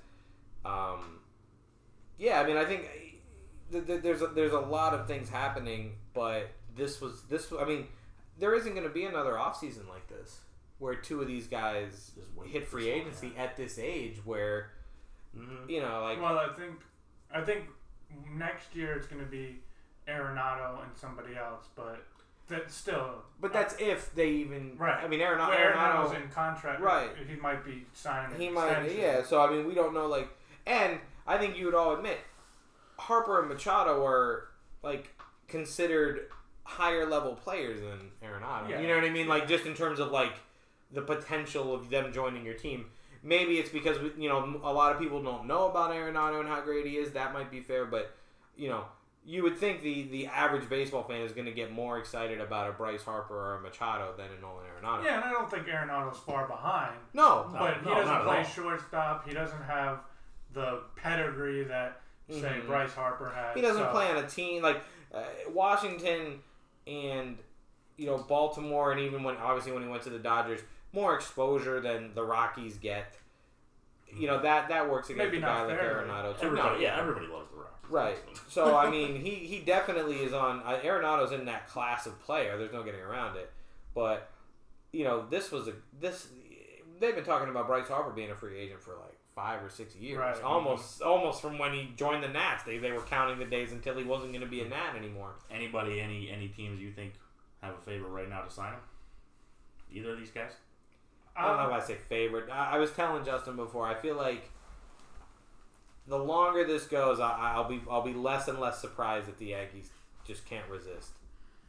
I mean, I think there's a lot of things happening, but this. I mean, there isn't going to be another offseason like this, where two of these guys hit free agency at this age where, Well, I think next year it's going to be Arenado and somebody else, but that's still... But that's if they even... Right. I mean, Arenado's in contract. Right. He might be signing an extension. Yeah, so I mean, we don't know, and I think you would all admit, Harper and Machado are, considered higher level players than Arenado. Yeah. You know what I mean? Just in terms of, the potential of them joining your team. Maybe it's because a lot of people don't know about Arenado and how great he is. That might be fair, but you would think the average baseball fan is going to get more excited about a Bryce Harper or a Machado than a Nolan Arenado. Yeah, and I don't think Arenado's far behind. No, but he doesn't play shortstop. He doesn't have the pedigree that say Bryce Harper has. He doesn't play on a team Washington and Baltimore, and even when he went to the Dodgers. More exposure than the Rockies get. That works against a guy like Arenado too. Everybody loves the Rockies. Right. So, I mean, he definitely is on... Arenado's in that class of player. There's no getting around it. But, this was they've been talking about Bryce Harper being a free agent for 5 or 6 years. Right. Almost from when he joined the Nats. They were counting the days until he wasn't going to be a Nat anymore. Anybody, any teams you think have a favorite right now to sign him? Either of these guys? I don't know if I say favorite. I was telling Justin before. I feel like the longer this goes, I'll be less and less surprised that the Yankees just can't resist.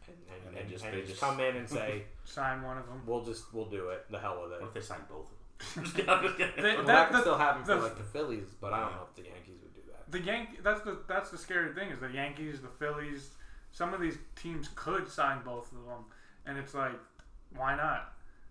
and just come in and say, sign one of them. we'll do it. The hell with it. What if they sign both of them? That could still happen for like the Phillies, but I don't know if the Yankees would do that. That's the scary thing is the Yankees, the Phillies. Some of these teams could sign both of them, and it's like, why not?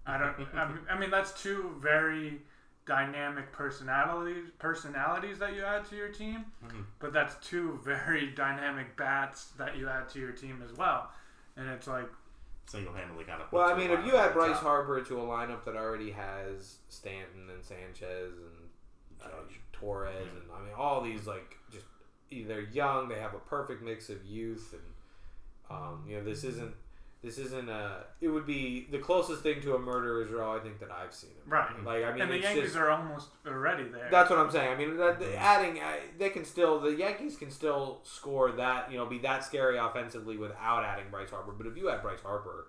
I mean, that's two very dynamic personalities that you add to your team, but that's two very dynamic bats that you add to your team as well, and it's like single-handedly kind of. Well, I mean, if you add Bryce Harper to a lineup that already has Stanton and Sanchez and Torres, and I mean all these like just they're young, they have a perfect mix of youth, and this isn't it would be the closest thing to a murderer's row I think that I've seen it. Right. Like I mean, and the Yankees are almost already there. That's what I'm saying. I mean, the Yankees can still score that, be that scary offensively without adding Bryce Harper. But if you add Bryce Harper,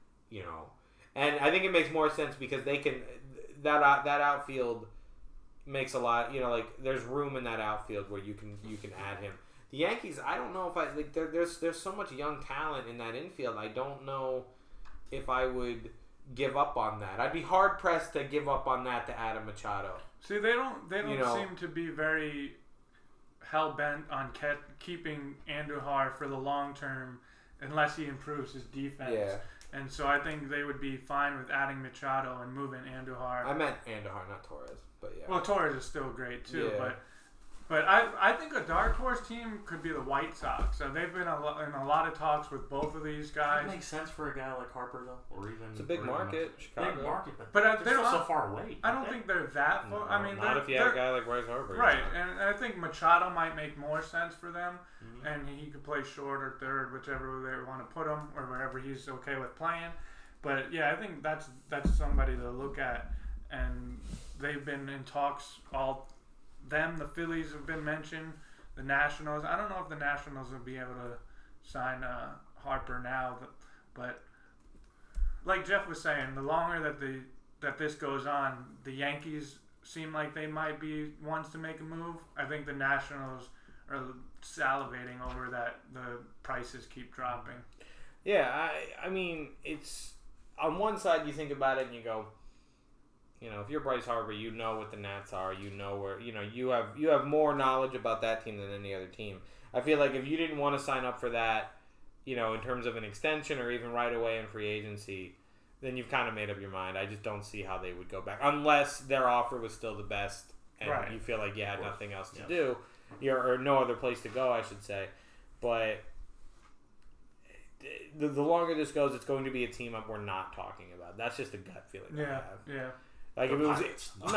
and I think it makes more sense because they can that outfield makes a lot. Like there's room in that outfield where you can add him. The Yankees, I don't know if there's so much young talent in that infield. I don't know if I would give up on that. I'd be hard pressed to give up on that to Adam Machado. See, they don't seem to be very hell bent on keeping Andujar for the long term unless he improves his defense. Yeah. And so I think they would be fine with adding Machado and moving Andujar. I meant Andujar, not Torres, but yeah. Well, Torres is still great too, Yeah. But I think a dark horse team could be the White Sox. So they've been in a lot of talks with both of these guys. That makes sense for a guy like Harper though, or even it's a big market, Chicago. Big market, but they're they're still so far away. I don't think they're that far. I mean, not if you have a guy like Bryce Harper. Right, and I think Machado might make more sense for them, and he could play short or third, whichever they want to put him, or wherever he's okay with playing. But yeah, I think that's somebody to look at, and they've been in talks the Phillies have been mentioned, the Nationals. I don't know if the Nationals will be able to sign Harper now, but like Jeff was saying, the longer that this goes on, the Yankees seem like they might be ones to make a move. I think the Nationals are salivating over that the prices keep dropping. Yeah, I mean, it's on one side you think about it and you go, if you're Bryce Harper, you know what the Nats are. You know where you have more knowledge about that team than any other team. I feel like if you didn't want to sign up for that, in terms of an extension or even right away in free agency, then you've kind of made up your mind. I just don't see how they would go back unless their offer was still the best and you feel like you had nothing else to do, or no other place to go, I should say. But the longer this goes, it's going to be a team up we're not talking about. That's just a gut feeling I have. Yeah. Like if it was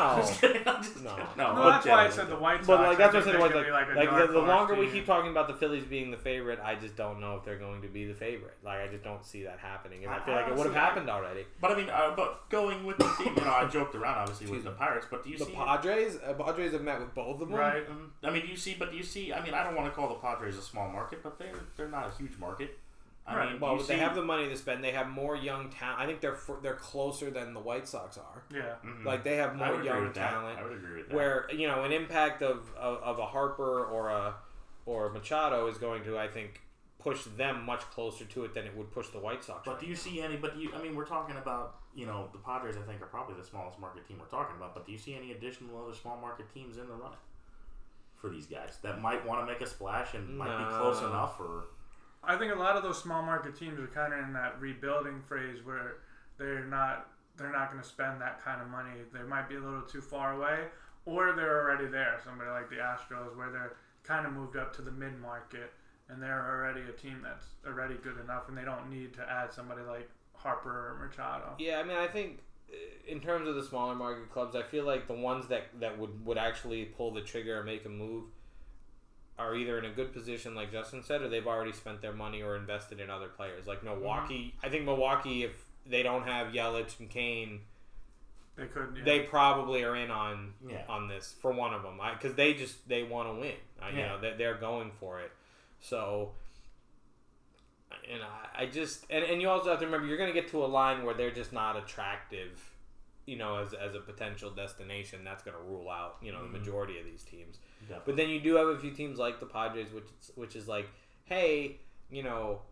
no, that's why I said the White Sox. But like that's what I said. Like the longer we keep talking about the Phillies being the favorite, I just don't know if they're going to be the favorite. Like I just don't see that happening, and I feel like it would have happened already. But I mean, but going with the team, I joked around obviously with the Pirates, but do you see the Padres? Padres have met with both of them, right? I mean, do you see? I mean, I don't want to call the Padres a small market, but they're not a huge market. I mean, they have the money to spend. They have more young talent. I think they're closer than the White Sox are. Yeah, like they have more young talent. I would agree with that. Where an impact of a Harper or a Machado is going to, I think, push them much closer to it than it would push the White Sox. But do you see any? I mean, we're talking about the Padres. I think are probably the smallest market team we're talking about. But do you see any additional other small market teams in the running for these guys that might want to make a splash and might be close enough or? I think a lot of those small market teams are kind of in that rebuilding phase where they're not going to spend that kind of money. They might be a little too far away, or they're already there. Somebody like the Astros, where they're kind of moved up to the mid market, and they're already a team that's already good enough, and they don't need to add somebody like Harper or Machado. Yeah, I mean, I think in terms of the smaller market clubs, I feel like the ones that would actually pull the trigger and make a move are either in a good position, like Justin said, or they've already spent their money or invested in other players. Like Milwaukee, I think Milwaukee, if they don't have Yelich and Kane, they could. Yeah. They probably are in on this for one of them because they want to win. They're going for it. So, and I just and you also have to remember you're going to get to a line where they're just not attractive. As a potential destination, that's going to rule out the majority of these teams. Definitely. But then you do have a few teams like the Padres, which is like, hey,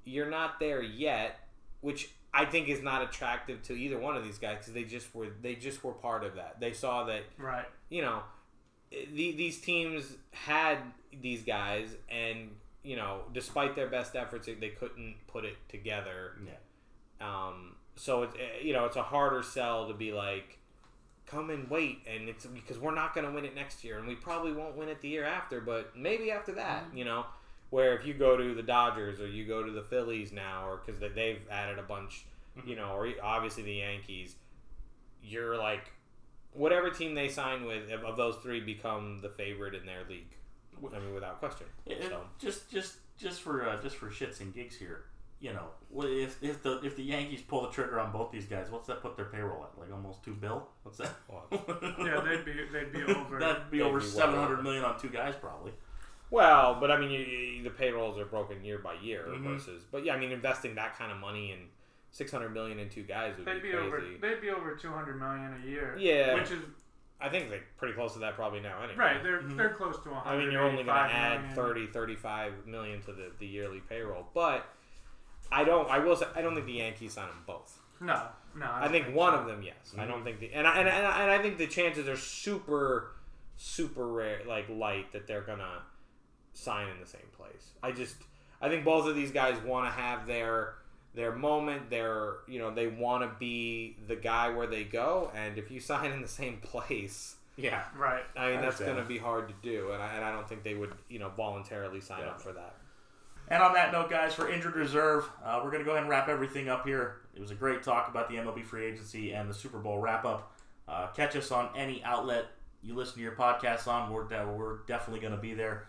you're not there yet, which I think is not attractive to either one of these guys because they just were part of that. They saw that, right? You know, these teams had these guys, and you know, despite their best efforts, they couldn't put it together. Yeah. So it's a harder sell to be like, come and wait, and it's because we're not going to win it next year, and we probably won't win it the year after, but maybe after that, you know. Where if you go to the Dodgers or you go to the Phillies now, or because they've added a bunch, you know, or obviously the Yankees, you're like, whatever team they sign with of those three become the favorite in their league. I mean, without question. So. Just for shits and gigs here, you know, if the Yankees pull the trigger on both these guys, what's that put their payroll at? Like almost $2 billion? What's that? Yeah, they'd be over. That'd be over $700 million on two guys probably. Well, but I mean, the payrolls are broken year by year versus. But yeah, I mean, investing that kind of money and $600 million in two guys would be crazy. They'd be over $200 million a year. Yeah, which is. I think they're pretty close to that probably now anyway. Right, they're close to 100. I mean, you're only going to add 35 million to the yearly payroll, but I will say I don't think the Yankees sign them both. No. I think one of them, yes. I don't think and I think the chances are super rare, like light, that they're gonna sign in the same place. I think both of these guys want to have their moment. They want to be the guy where they go, and if you sign in the same place, yeah, right. I mean, that's going to be hard to do, and I don't think they would, voluntarily sign up for that. And on that note, guys, for Injured Reserve, we're going to go ahead and wrap everything up here. It was a great talk about the MLB free agency and the Super Bowl wrap-up. Catch us on any outlet you listen to your podcasts on. We're definitely going to be there.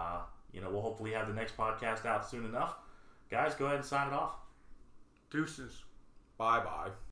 We'll hopefully have the next podcast out soon enough. Guys, go ahead and sign it off. Deuces. Bye-bye.